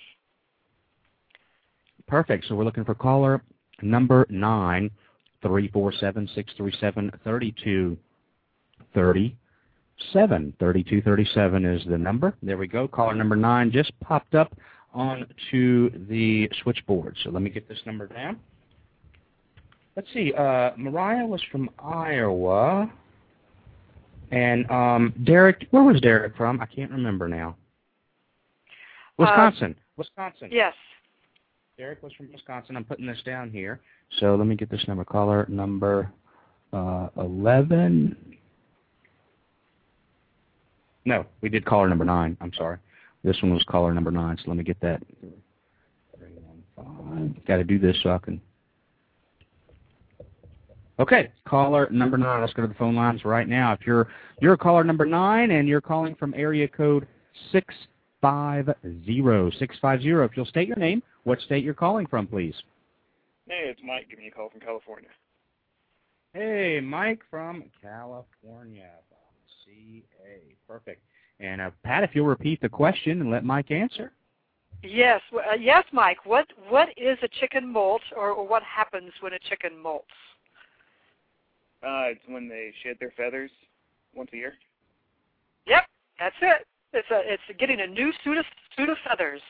Speaker 3: Perfect. So we're looking for caller number nine, three four seven six three seven thirty two thirty seven. Thirty two thirty seven is the number. There we go. Caller number nine just popped up onto the switchboard. So let me get this number down. Let's see. Uh, Mariah was from Iowa. And um, Derek, where was Derek from? I can't remember now. Wisconsin. Uh, Wisconsin.
Speaker 5: Yes.
Speaker 3: Derek was from Wisconsin. I'm putting this down here. So let me get this number. Caller number uh, eleven. No, we did caller number nine. I'm sorry. This one was caller number nine, so let me get that. three one five. Got to do this so I can. Okay, caller number nine. Let's go to the phone lines right now. If you're you're caller number nine and you're calling from area code six five zero. six five zero. If you'll state your name, what state you're calling from, please.
Speaker 12: Hey, it's Mike giving you a call from California.
Speaker 3: Hey, Mike from California. C A. Perfect. And uh, Pat, if you'll repeat the question and let Mike answer.
Speaker 5: Yes, uh, yes, Mike. What what is a chicken molt, or, or what happens when a chicken molts?
Speaker 12: Uh, it's when they shed their feathers once a year.
Speaker 5: Yep, that's it. It's a it's getting a new suit of suit of feathers.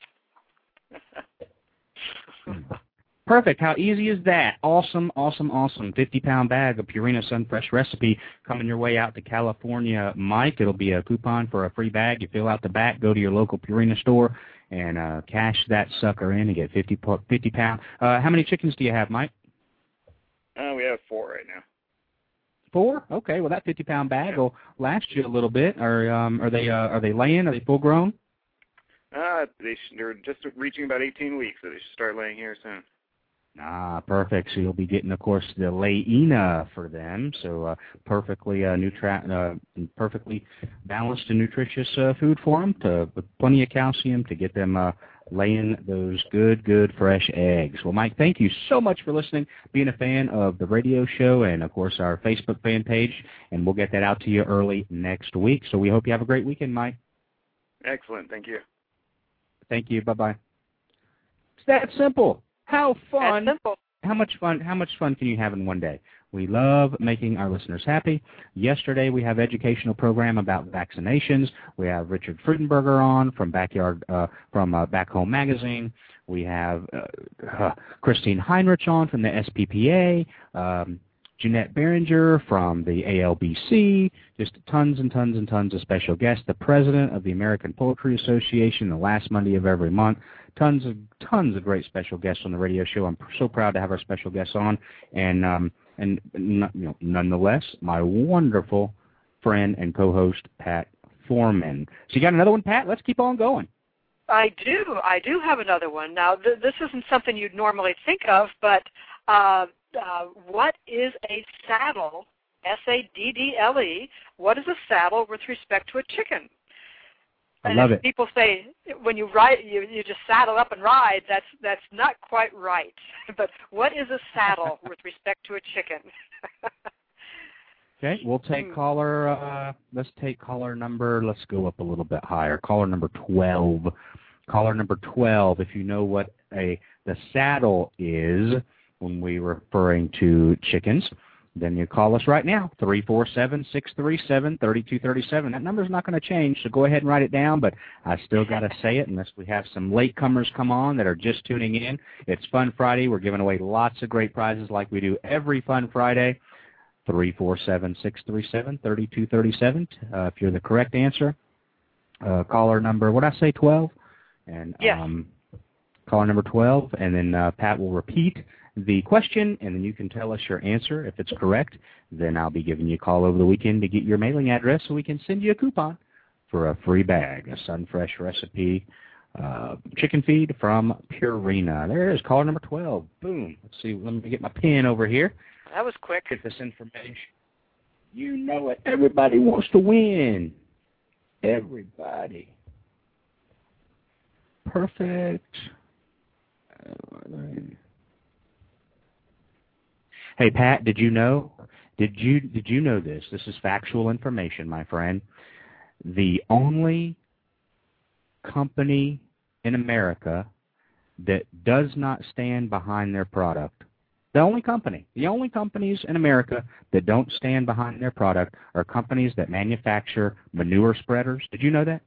Speaker 3: Perfect. How easy is that? Awesome, awesome, awesome. fifty-pound bag of Purina Sunfresh recipe coming your way out to California, Mike. It'll be a coupon for a free bag. You fill out the back, go to your local Purina store, and uh, cash that sucker in and get fifty, fifty pound. Uh, how many chickens do you have, Mike?
Speaker 12: Uh, we have four right now.
Speaker 3: Four? Okay. Well, that fifty-pound bag will last you a little bit. Are um, are they uh, are they laying? Are they full grown?
Speaker 12: Uh, they sh- they're just reaching about eighteen weeks, so they should start laying here soon.
Speaker 3: Ah, perfect. So you'll be getting, of course, the Layina for them. So uh, perfectly uh, nutri- uh, perfectly balanced and nutritious uh, food for them, to, with plenty of calcium to get them uh, laying those good, good, fresh eggs. Well, Mike, thank you so much for listening, being a fan of the radio show and, of course, our Facebook fan page. And we'll get that out to you early next week. So we hope you have a great weekend, Mike.
Speaker 12: Excellent. Thank you.
Speaker 3: Thank you. Bye-bye. It's that simple. How fun!
Speaker 5: That's simple.
Speaker 3: How much fun? How much fun can you have in one day? We love making our listeners happy. Yesterday we have educational program about vaccinations. We have Richard Freudenberger on from Backyard uh, from uh, Back Home Magazine. We have uh, uh, Christine Heinrich on from the S P P A. Um, Jeanette Behringer from the A L B C, just tons and tons and tons of special guests. The president of the American Poultry Association, the last Monday of every month. Tons of tons of great special guests on the radio show. I'm so proud to have our special guests on, and um, and you know, nonetheless, my wonderful friend and co-host Pat Foreman. So you got another one, Pat? Let's keep on going.
Speaker 5: I do. I do have another one. Now, th- this isn't something you'd normally think of, but uh, uh, what is a saddle? S A D D L E. What is a saddle with respect to a chicken?
Speaker 3: I love it.
Speaker 5: People say when you ride, you you just saddle up and ride. That's that's not quite right. But what is a saddle with respect to a chicken?
Speaker 3: Okay, we'll take caller. Uh, let's take caller number. Let's go up a little bit higher. Caller number twelve. Caller number twelve. If you know what a the saddle is when we're referring to chickens, then you call us right now, three four seven, six three seven, three two three seven. That number's not going to change, so go ahead and write it down, but I still got to say it unless we have some latecomers come on that are just tuning in. It's Fun Friday. We're giving away lots of great prizes like we do every Fun Friday. three four seven, six three seven, three two three seven. Uh, if you're the correct answer, uh, caller number, what did I say, twelve? And
Speaker 5: yes.
Speaker 3: um, caller number twelve, and then uh, Pat will repeat the question, and then you can tell us your answer. If it's correct, then I'll be giving you a call over the weekend to get your mailing address so we can send you a coupon for a free bag, a Sunfresh recipe uh, chicken feed from Purina. There it is, caller number twelve. Boom. Let's see, let me get my pen over here.
Speaker 5: That was quick.
Speaker 3: Get this information. You know it. Everybody wants to win. Everybody. Perfect. Hey, Pat, did you know? Did you did you know this? This is factual information, my friend. The only company in America that does not stand behind their product, the only company, the only companies in America that don't stand behind their product are companies that manufacture manure spreaders. Did you know that?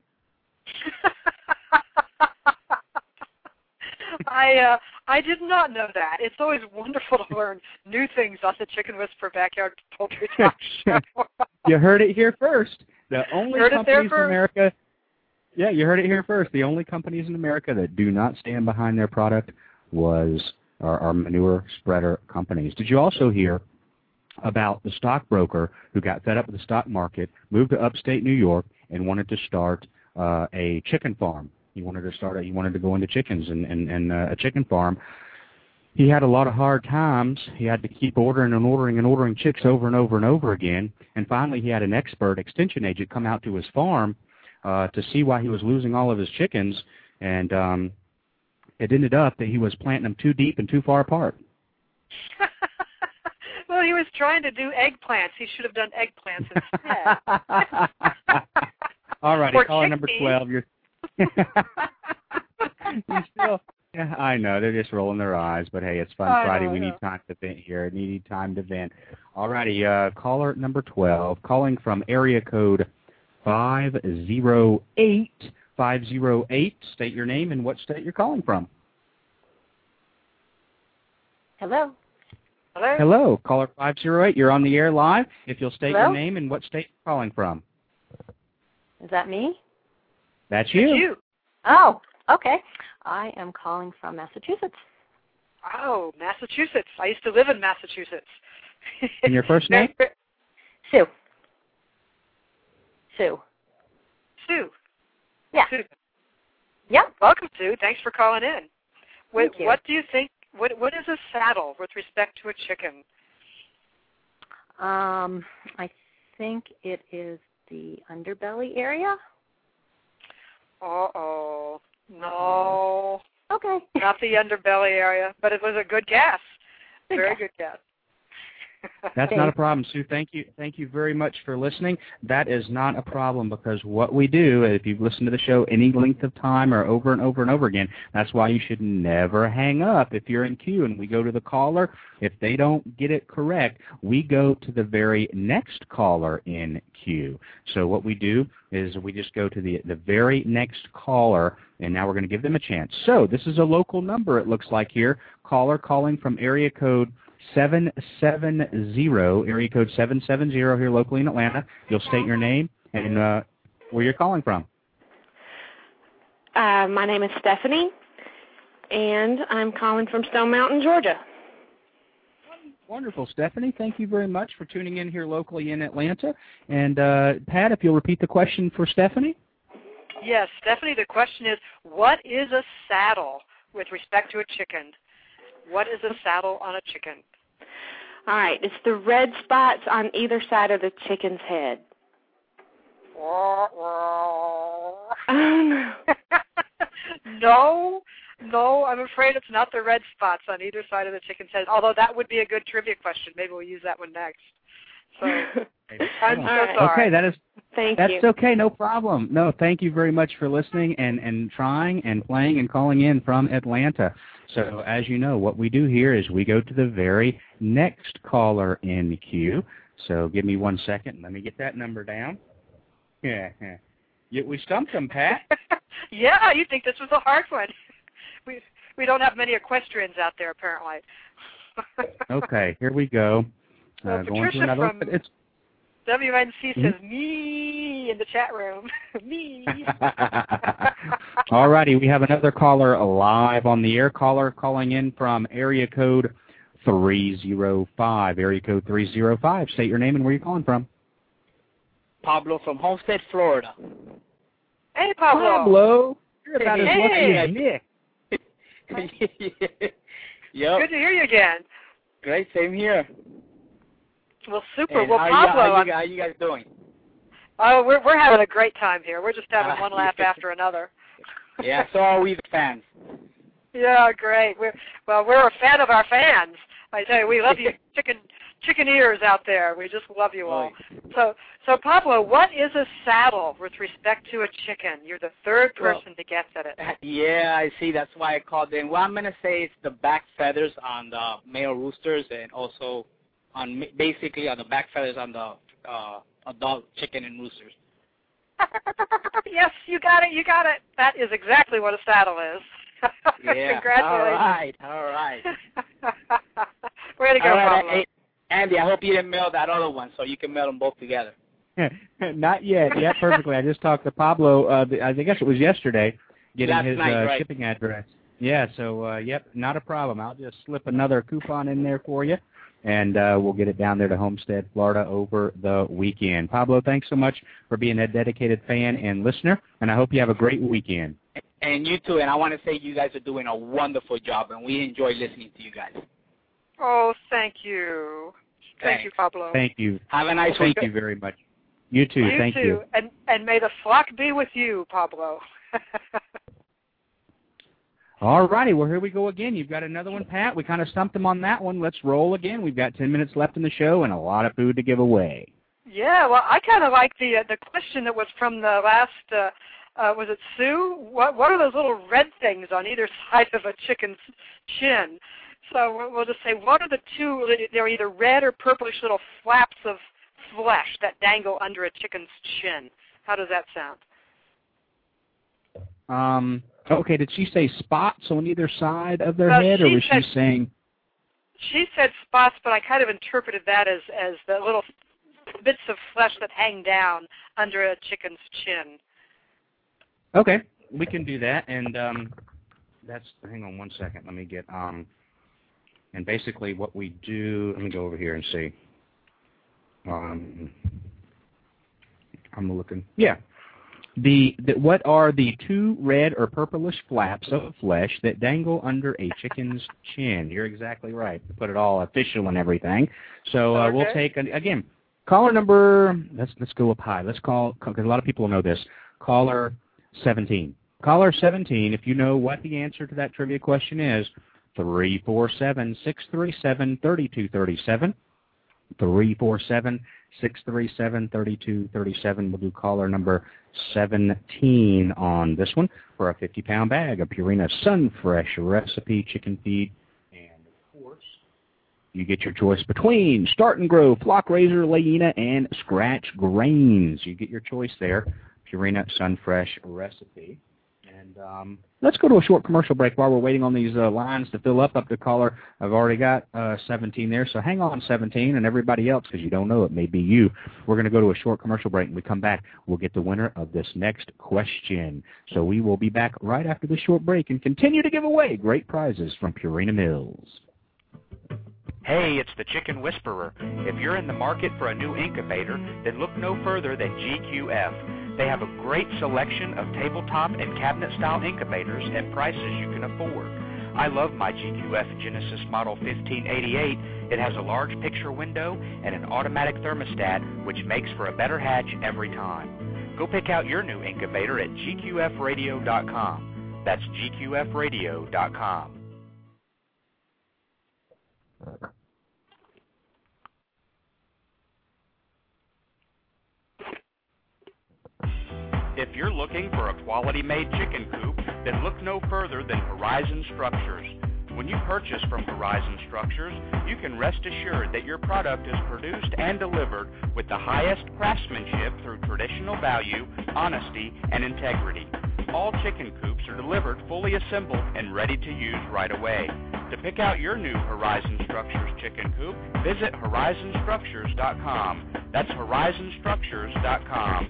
Speaker 5: I uh, I did not know that. It's always wonderful to learn new things on the Chicken Whisperer Backyard Poultry Talk Show.
Speaker 3: You heard it here first. The only
Speaker 5: heard
Speaker 3: companies
Speaker 5: in
Speaker 3: America. Yeah, you heard it here first. The only companies in America that do not stand behind their product was our, our manure spreader companies. Did you also hear about the stockbroker who got fed up with the stock market, moved to upstate New York, and wanted to start uh, a chicken farm? He wanted to start. A, he wanted to go into chickens and and, and uh, a chicken farm. He had a lot of hard times. He had to keep ordering and ordering and ordering chicks over and over and over again. And finally, he had an expert extension agent come out to his farm uh, to see why he was losing all of his chickens. And um, it ended up that he was planting them too deep and too far apart.
Speaker 5: Well, he was trying to do eggplants. He should have done eggplants instead.
Speaker 3: All righty,
Speaker 5: Or
Speaker 3: caller number
Speaker 5: chickpeas.
Speaker 3: twelve. You're you still, yeah, I know, they're just rolling their eyes, but hey, it's Fun
Speaker 5: I
Speaker 3: Friday.
Speaker 5: know,
Speaker 3: We
Speaker 5: I
Speaker 3: need
Speaker 5: know.
Speaker 3: time to vent here. We need time to vent. All righty, uh, caller number twelve, calling from area code five zero eight. five zero eight. State your name and what state you're calling from.
Speaker 11: Hello.
Speaker 5: Hello?
Speaker 3: Hello, caller five zero eight. You're on the air live. If you'll state
Speaker 11: Hello?
Speaker 3: your name and what state you're calling from.
Speaker 11: Is that me?
Speaker 3: That's you.
Speaker 5: It's you.
Speaker 11: Oh, okay. I am calling from Massachusetts.
Speaker 5: Oh, Massachusetts. I used to live in Massachusetts.
Speaker 3: And your first name?
Speaker 11: Sue. Sue.
Speaker 5: Sue.
Speaker 11: Yeah.
Speaker 5: Sue.
Speaker 11: Yep.
Speaker 5: Welcome, Sue. Thanks for calling in. What,
Speaker 11: Thank you.
Speaker 5: what do you think? What What is a saddle with respect to a chicken?
Speaker 11: Um, I think it is the underbelly area.
Speaker 5: Uh-oh. No.
Speaker 11: Okay.
Speaker 5: Not the underbelly area, but it was a good guess.
Speaker 11: Good
Speaker 5: Very
Speaker 11: guess.
Speaker 5: good guess.
Speaker 3: That's not a problem, Sue. Thank you. Thank you very much for listening. That is not a problem because what we do, if you've listened to the show any length of time or over and over and over again, that's why you should never hang up if you're in queue and we go to the caller. If they don't get it correct, we go to the very next caller in queue. So what we do is we just go to the, the very next caller, and now we're going to give them a chance. So this is a local number, it looks like here. Caller calling from area code seven seven zero, area code seven seven zero here locally in Atlanta. You'll state your name and uh, where you're calling from.
Speaker 13: Uh, my name is Stephanie, and I'm calling from Stone Mountain, Georgia.
Speaker 3: Wonderful, Stephanie. Thank you very much for tuning in here locally in Atlanta. And uh, Pat, if you'll repeat the question for Stephanie.
Speaker 5: Yes, Stephanie, the question is, what is a saddle with respect to a chicken? What is a saddle on a chicken?
Speaker 13: All right, it's the red spots on either side of the chicken's head. Oh, no.
Speaker 5: No, no, I'm afraid it's not the red spots on either side of the chicken's head, although that would be a good trivia question. Maybe we'll use that one next. So I'm so
Speaker 3: right.
Speaker 5: sorry.
Speaker 3: Okay, that is
Speaker 13: Thank
Speaker 3: that's
Speaker 13: you.
Speaker 3: okay, no problem. No, thank you very much for listening and, and trying and playing and calling in from Atlanta. So as you know, what we do here is we go to the very next caller in the queue. So give me one second. Let me get that number down. Yeah, yeah. We stumped them, Pat.
Speaker 5: Yeah, you think this was a hard one. We we don't have many equestrians out there, apparently.
Speaker 3: Okay, here we go.
Speaker 5: Well,
Speaker 3: Uh, going
Speaker 5: Patricia
Speaker 3: to another
Speaker 5: from
Speaker 3: one. It's
Speaker 5: W N C says,
Speaker 3: Mhm.
Speaker 5: me in the chat room. Me.
Speaker 3: All righty, we have another caller live on the air. Caller calling in from area code three zero five. Area code three zero five. State your name and where you're calling from.
Speaker 14: Pablo from Homestead, Florida.
Speaker 5: Hey, Pablo.
Speaker 3: Pablo. You're about as
Speaker 5: Hey.
Speaker 3: lucky as Nick.
Speaker 14: Yep.
Speaker 5: Good to hear you again.
Speaker 14: Great, same here.
Speaker 5: Well, super.
Speaker 14: And
Speaker 5: well,
Speaker 14: how,
Speaker 5: Pablo,
Speaker 14: you, how,
Speaker 5: I'm-
Speaker 14: you, how you guys doing?
Speaker 5: oh, we're we're having a great time here. We're just having
Speaker 14: Uh,
Speaker 5: one laugh after another.
Speaker 14: Yeah, so are we the fans.
Speaker 5: Yeah, great. We're well, we're a fan of our fans. I tell you, we love you, chicken chicken ears out there. We just love you all. So, so Pablo, what is a saddle with respect to a chicken? You're the third
Speaker 14: Well,
Speaker 5: person to guess at it.
Speaker 14: Yeah, I see. That's why I called in. Well, I'm going to say it's the back feathers on the male roosters and also on ma- basically on the back feathers on the uh, adult chicken and roosters.
Speaker 5: Yes, you got it. You got it. That is exactly what a saddle is.
Speaker 14: Yeah.
Speaker 5: Congratulations.
Speaker 14: All right. All right.
Speaker 5: Way to go,
Speaker 14: All right,
Speaker 5: Pablo.
Speaker 14: hey, Andy, I hope you didn't mail that other one so you can mail them both together.
Speaker 3: Not yet. Yeah, perfectly. I just talked to Pablo, uh, the, I guess it was yesterday, getting
Speaker 14: Last
Speaker 3: his
Speaker 14: night,
Speaker 3: uh,
Speaker 14: right.
Speaker 3: shipping address. Yeah, so, uh, yep, not a problem. I'll just slip another coupon in there for you, and uh, we'll get it down there to Homestead, Florida over the weekend. Pablo, thanks so much for being a dedicated fan and listener, and I hope you have a great weekend.
Speaker 14: And you too, and I want to say you guys are doing a wonderful job, and we enjoy listening to you guys.
Speaker 5: Oh, thank you. Thank
Speaker 14: Thanks.
Speaker 5: you, Pablo.
Speaker 3: Thank you.
Speaker 14: Have a nice
Speaker 3: Thank
Speaker 14: week.
Speaker 3: you very much. You too.
Speaker 5: You
Speaker 3: Thank
Speaker 5: too.
Speaker 3: you.
Speaker 5: And and may the flock be with you, Pablo.
Speaker 3: All righty. Well, here we go again. You've got another one, Pat. We kind of stumped him on that one. Let's roll again. We've got ten minutes left in the show and a lot of food to give away.
Speaker 5: Yeah, well, I kind of like the uh, the question that was from the last. Uh, uh, was it Sue? What what are those little red things on either side of a chicken's chin? So we'll- we'll just say, what are the two? They're either red or purplish little flaps of flesh that dangle under a chicken's chin. How does that sound?
Speaker 3: Um. Okay. Did she say spots on either side of their
Speaker 5: No,
Speaker 3: head, or
Speaker 5: she
Speaker 3: was
Speaker 5: said-
Speaker 3: she saying?
Speaker 5: She said spots, but I kind of interpreted that as as the little bits of flesh that hang down under a chicken's chin.
Speaker 3: Okay, we can do that, and um, that's. Hang on one second. Let me get um. And basically, what we do. Let me go over here and see. Um. I'm looking. Yeah. The, the what are the two red or purplish flaps of flesh that dangle under a chicken's chin? You're exactly right. To put it all official and everything. So uh, we'll
Speaker 5: Okay.
Speaker 3: take again caller number. Let's let's go up high. Let's call because a lot of people know this. Caller seventeen. Caller seventeen. If you know what the answer to that trivia question is, three four seven six three seven thirty two thirty seven. Three four seven six three seven thirty two thirty seven. We'll do caller number seventeen on this one for a fifty pound bag of Purina Sunfresh recipe chicken feed. And of course, you get your choice between Start and Grow, Flock Razor, Layina, and Scratch Grains. You get your choice there, Purina Sunfresh recipe. And um, let's go to a short commercial break while we're waiting on these uh, lines to fill up up to caller. I've already got uh, seventeen there, so hang on, seventeen, and everybody else, because you don't know it may be you. We're going to go to a short commercial break, and we come back, we'll get the winner of this next question. So we will be back right after this short break and continue to give away great prizes from Purina Mills.
Speaker 6: Hey, it's the Chicken Whisperer. If you're in the market for a new incubator, then look no further than G Q F. They have a great selection of tabletop and cabinet-style incubators at prices you can afford. I love my G Q F Genesis Model fifteen eighty-eight. It has a large picture window and an automatic thermostat, which makes for a better hatch every time. Go pick out your new incubator at G Q F radio dot com. That's G Q F radio dot com. If you're looking for a quality-made chicken coop, then look no further than Horizon Structures. When you purchase from Horizon Structures, you can rest assured that your product is produced and delivered with the highest craftsmanship through traditional value, honesty, and integrity. All chicken coops are delivered fully assembled and ready to use right away. To pick out your new Horizon Structures chicken coop, visit Horizon Structures dot com. That's Horizon Structures dot com.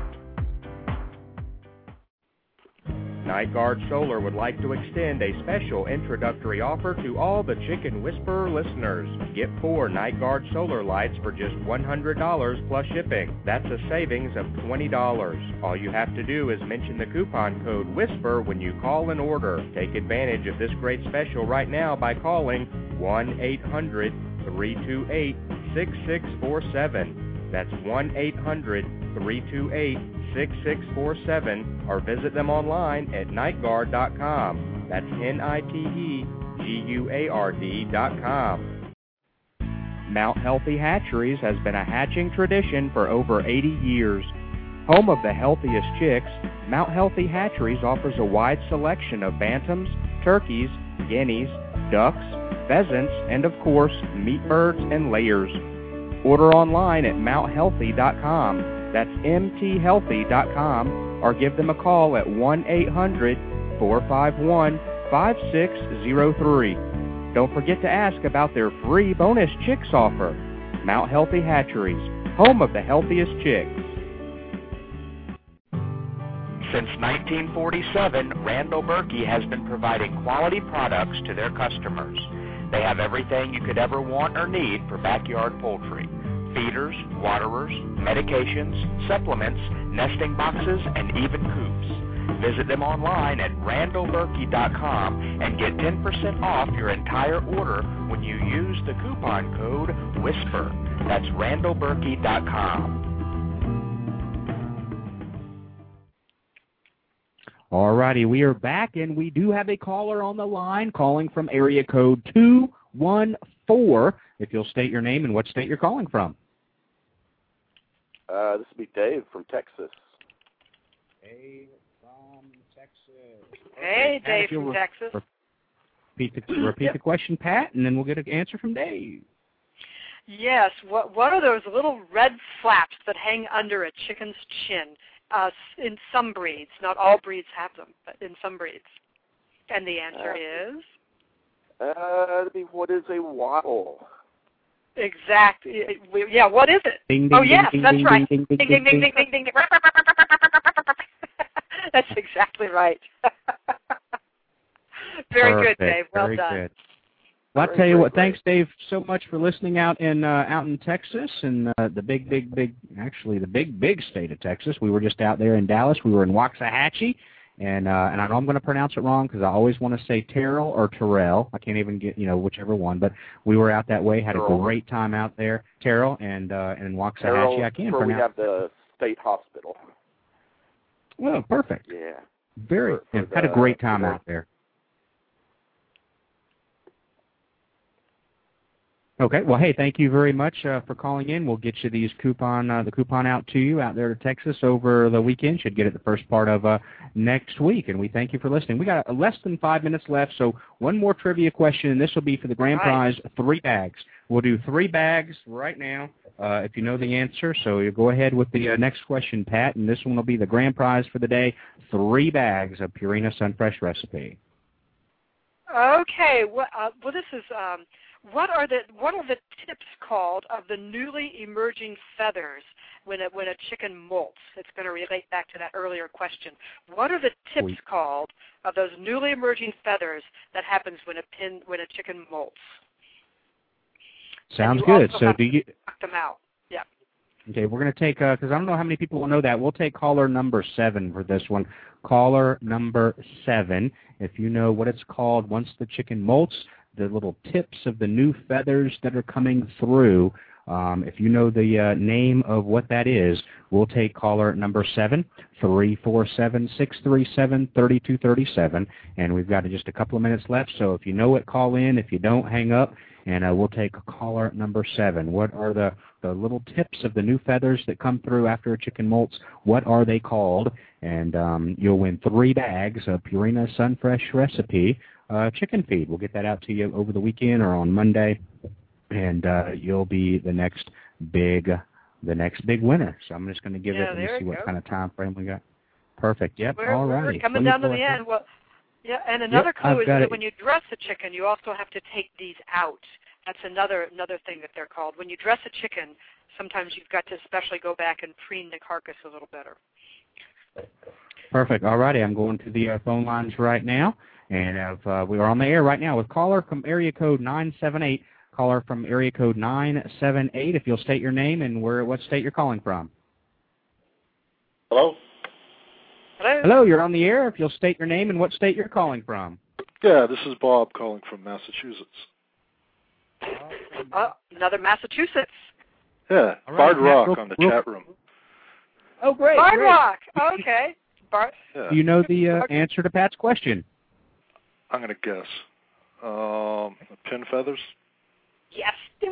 Speaker 1: Night Guard Solar would like to extend a special introductory offer to all the Chicken Whisperer listeners. Get four Night Guard Solar lights for just one hundred dollars plus shipping. That's a savings of twenty dollars. All you have to do is mention the coupon code WHISPER when you call and order. Take advantage of this great special right now by calling one eight hundred, three two eight, six six four seven. That's one eight hundred, three two eight, six six four seven or visit them online at night guard dot com. That's N I T E G U A R D dot com. Mount Healthy Hatcheries has been a hatching tradition for over eighty years. Home of the healthiest chicks, Mount Healthy Hatcheries offers a wide selection of bantams, turkeys, guineas, ducks, pheasants, and of course, meat birds and layers. Order online at mount healthy dot com. That's M T healthy dot com, or give them a call at one eight hundred, four five one, five six zero three. Don't forget to ask about their free bonus chicks offer. Mount Healthy Hatcheries, home of the healthiest chicks.
Speaker 6: Since nineteen forty-seven, Randall Berkey has been providing quality products to their customers. They have everything you could ever want or need for backyard poultry. Feeders, waterers, medications, supplements, nesting boxes, and even coops. Visit them online at randall berkey dot com and get ten percent off your entire order when you use the coupon code WHISPER. That's randall berkey dot com.
Speaker 3: All righty, we are back, and we do have a caller on the line calling from area code two one four. If you'll state your name and what state you're calling from.
Speaker 15: Uh, this will be Dave from Texas.
Speaker 3: Dave from Texas.
Speaker 5: Hey,
Speaker 3: Okay,
Speaker 5: Dave from
Speaker 3: re-
Speaker 5: Texas.
Speaker 3: Repeat the, repeat the question, Pat, and then we'll get an answer from Dave.
Speaker 5: Yes. What What are those little red flaps that hang under a chicken's chin? Uh, in some breeds, not all breeds have them, but in some breeds. And the answer
Speaker 15: Uh,
Speaker 5: is
Speaker 15: Uh, it'd be, what is a waddle?
Speaker 5: exact. Yeah. What is it?
Speaker 3: Ding, ding,
Speaker 5: oh
Speaker 3: ding,
Speaker 5: yes,
Speaker 3: ding,
Speaker 5: that's
Speaker 3: ding,
Speaker 5: right.
Speaker 3: ding, ding,
Speaker 5: Ding
Speaker 3: ding,
Speaker 5: ding ding
Speaker 3: ding.
Speaker 5: ding ding ding. That's exactly right. Very
Speaker 3: Perfect,
Speaker 5: good, Dave. Well
Speaker 3: very
Speaker 5: done.
Speaker 3: Good. Well, I'll tell you what, thanks, Dave, so much for listening out in uh, out in Texas and uh, the big, big, big, actually the big, big state of Texas. We were just out there in Dallas. We were in Waxahachie, and uh, and I know I'm going to pronounce it wrong because I always want to say Terrell or Terrell. I can't even get, you know, whichever one. But we were out that way, had
Speaker 15: Terrell.
Speaker 3: a great time out there, Terrell, and uh, and Waxahachie.
Speaker 15: Terrell,
Speaker 3: I can't
Speaker 15: where we
Speaker 3: pronounce.
Speaker 15: have the state hospital.
Speaker 3: Well, perfect.
Speaker 15: Yeah.
Speaker 3: Very.
Speaker 15: For- for
Speaker 3: yeah, had a
Speaker 15: the-
Speaker 3: great time
Speaker 15: for-
Speaker 3: out there. Okay. Well, hey, thank you very much uh, for calling in. We'll get you these coupon, uh, the coupon out to you out there to Texas over the weekend. Should get it the first part of uh, next week. And we thank you for listening. We got uh, less than five minutes left, so one more trivia question, and this will be for the grand prize, three bags. We'll do three bags right now uh, if you know the answer. So you go ahead with the uh, next question, Pat, and this one will be the grand prize for the day, three bags of Purina Sunfresh recipe.
Speaker 5: Okay. Well, uh, well this is. Um, What are the what are the tips called of the newly emerging feathers when a, when a chicken molts? It's going to relate back to that earlier question. What are the tips
Speaker 3: Sweet.
Speaker 5: called of those newly emerging feathers that happens when a pin when a chicken molts?
Speaker 3: Sounds
Speaker 5: you
Speaker 3: good.
Speaker 5: also
Speaker 3: So
Speaker 5: have
Speaker 3: do you?
Speaker 5: to knock them out. Yeah.
Speaker 3: Okay, we're going to take, because I don't know how many people will know that. We'll take caller number seven for this one. Caller number seven, if you know what it's called once the chicken molts, the little tips of the new feathers that are coming through Um, if you know the uh, name of what that is, we'll take caller number seven, three four seven, six three seven, three two three seven, and we've got just a couple of minutes left, so if you know it, call in. If you don't, hang up, and uh, we'll take caller number seven. What are the, the little tips of the new feathers that come through after a chicken molts? What are they called? And um, you'll win three bags of Purina Sunfresh Recipe uh, chicken feed. We'll get that out to you over the weekend or on Monday. And uh, you'll be the next big, the next big winner. So I'm just going to give
Speaker 5: yeah,
Speaker 3: it and see what
Speaker 5: go.
Speaker 3: kind of time frame we got. Perfect. Yep.
Speaker 5: We're,
Speaker 3: all righty.
Speaker 5: We're coming
Speaker 3: Let
Speaker 5: down to the
Speaker 3: it.
Speaker 5: end. Well, yeah. And another
Speaker 3: yep,
Speaker 5: clue
Speaker 3: I've
Speaker 5: is
Speaker 3: got
Speaker 5: that
Speaker 3: it.
Speaker 5: when you dress a chicken, you also have to take these out. That's another another thing that they're called. When you dress a chicken, sometimes you've got to especially go back and preen the carcass a little better.
Speaker 3: Perfect. All righty. I'm going to the uh, phone lines right now, and if, uh, we are on the air right now with caller from area code nine seven eight. Caller from area code nine seven eight, if you'll state your name and where, what state you're calling from.
Speaker 16: Hello?
Speaker 5: Hello?
Speaker 3: Hello, you're on the air. If you'll state your name and what state you're calling from.
Speaker 16: Yeah, this is Bob calling from Massachusetts.
Speaker 5: Uh, another Massachusetts.
Speaker 16: Yeah,
Speaker 3: All right,
Speaker 16: Bard
Speaker 3: Matt,
Speaker 16: Rock
Speaker 3: real,
Speaker 16: on the
Speaker 3: real,
Speaker 16: chat room.
Speaker 3: Oh, great.
Speaker 5: Bard
Speaker 3: great.
Speaker 5: Rock. Okay. Bard.
Speaker 16: Yeah.
Speaker 3: Do you know the uh, answer to Pat's question?
Speaker 16: I'm going to guess. Um, pin feathers?
Speaker 5: Yes.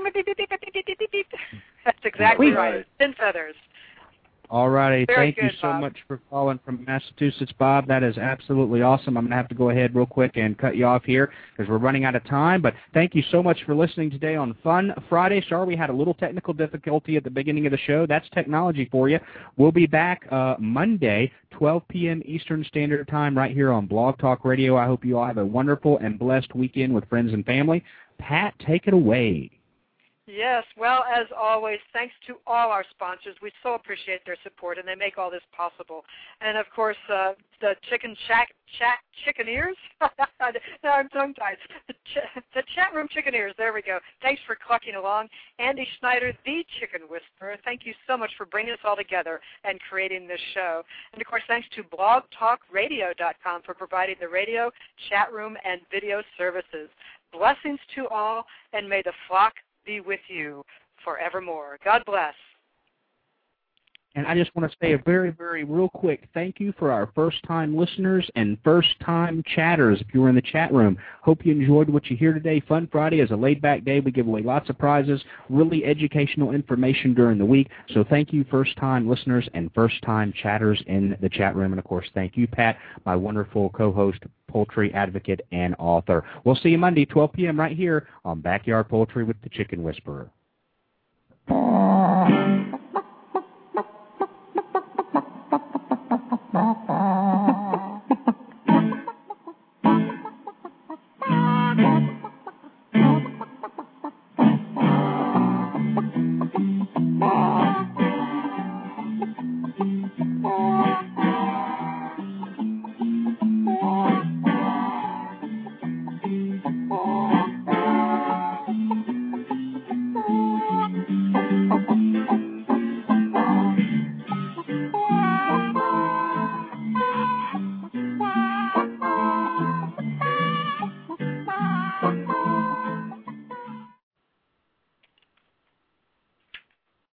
Speaker 5: That's exactly
Speaker 3: Sweet.
Speaker 5: right. Pin feathers.
Speaker 3: All righty.
Speaker 5: Very
Speaker 3: Thank you
Speaker 5: good,
Speaker 3: so
Speaker 5: Bob.
Speaker 3: much for calling from Massachusetts, Bob. That is absolutely awesome. I'm going to have to go ahead real quick and cut you off here because we're running out of time. But thank you so much for listening today on Fun Friday. Sorry we had a little technical difficulty at the beginning of the show. That's technology for you. We'll be back uh, Monday, twelve p.m. Eastern Standard Time right here on Blog Talk Radio. I hope you all have a wonderful and blessed weekend with friends and family. Pat, take it away.
Speaker 5: Yes, well, as always, thanks to all our sponsors. We so appreciate their support, and they make all this possible. And, of course, uh, the Chicken Shack, chat Chickeneers. No, I'm tongue-tied. The, ch- the Chat Room Chickeneers, there we go. Thanks for clucking along. Andy Schneider, the Chicken Whisperer, thank you so much for bringing us all together and creating this show. And, of course, thanks to blog talk radio dot com for providing the radio, chat room, and video services. Blessings to all, and may the flock be with you forevermore. God bless.
Speaker 3: And I just want to say a very, very real quick thank you for our first-time listeners and first-time chatters. If you were in the chat room, hope you enjoyed what you hear today. Fun Friday is a laid-back day. We give away lots of prizes, really educational information during the week. So thank you, first-time listeners and first-time chatters in the chat room. And, of course, thank you, Pat, my wonderful co-host, poultry advocate, and author. We'll see you Monday, twelve p.m. right here on Backyard Poultry with the Chicken Whisperer.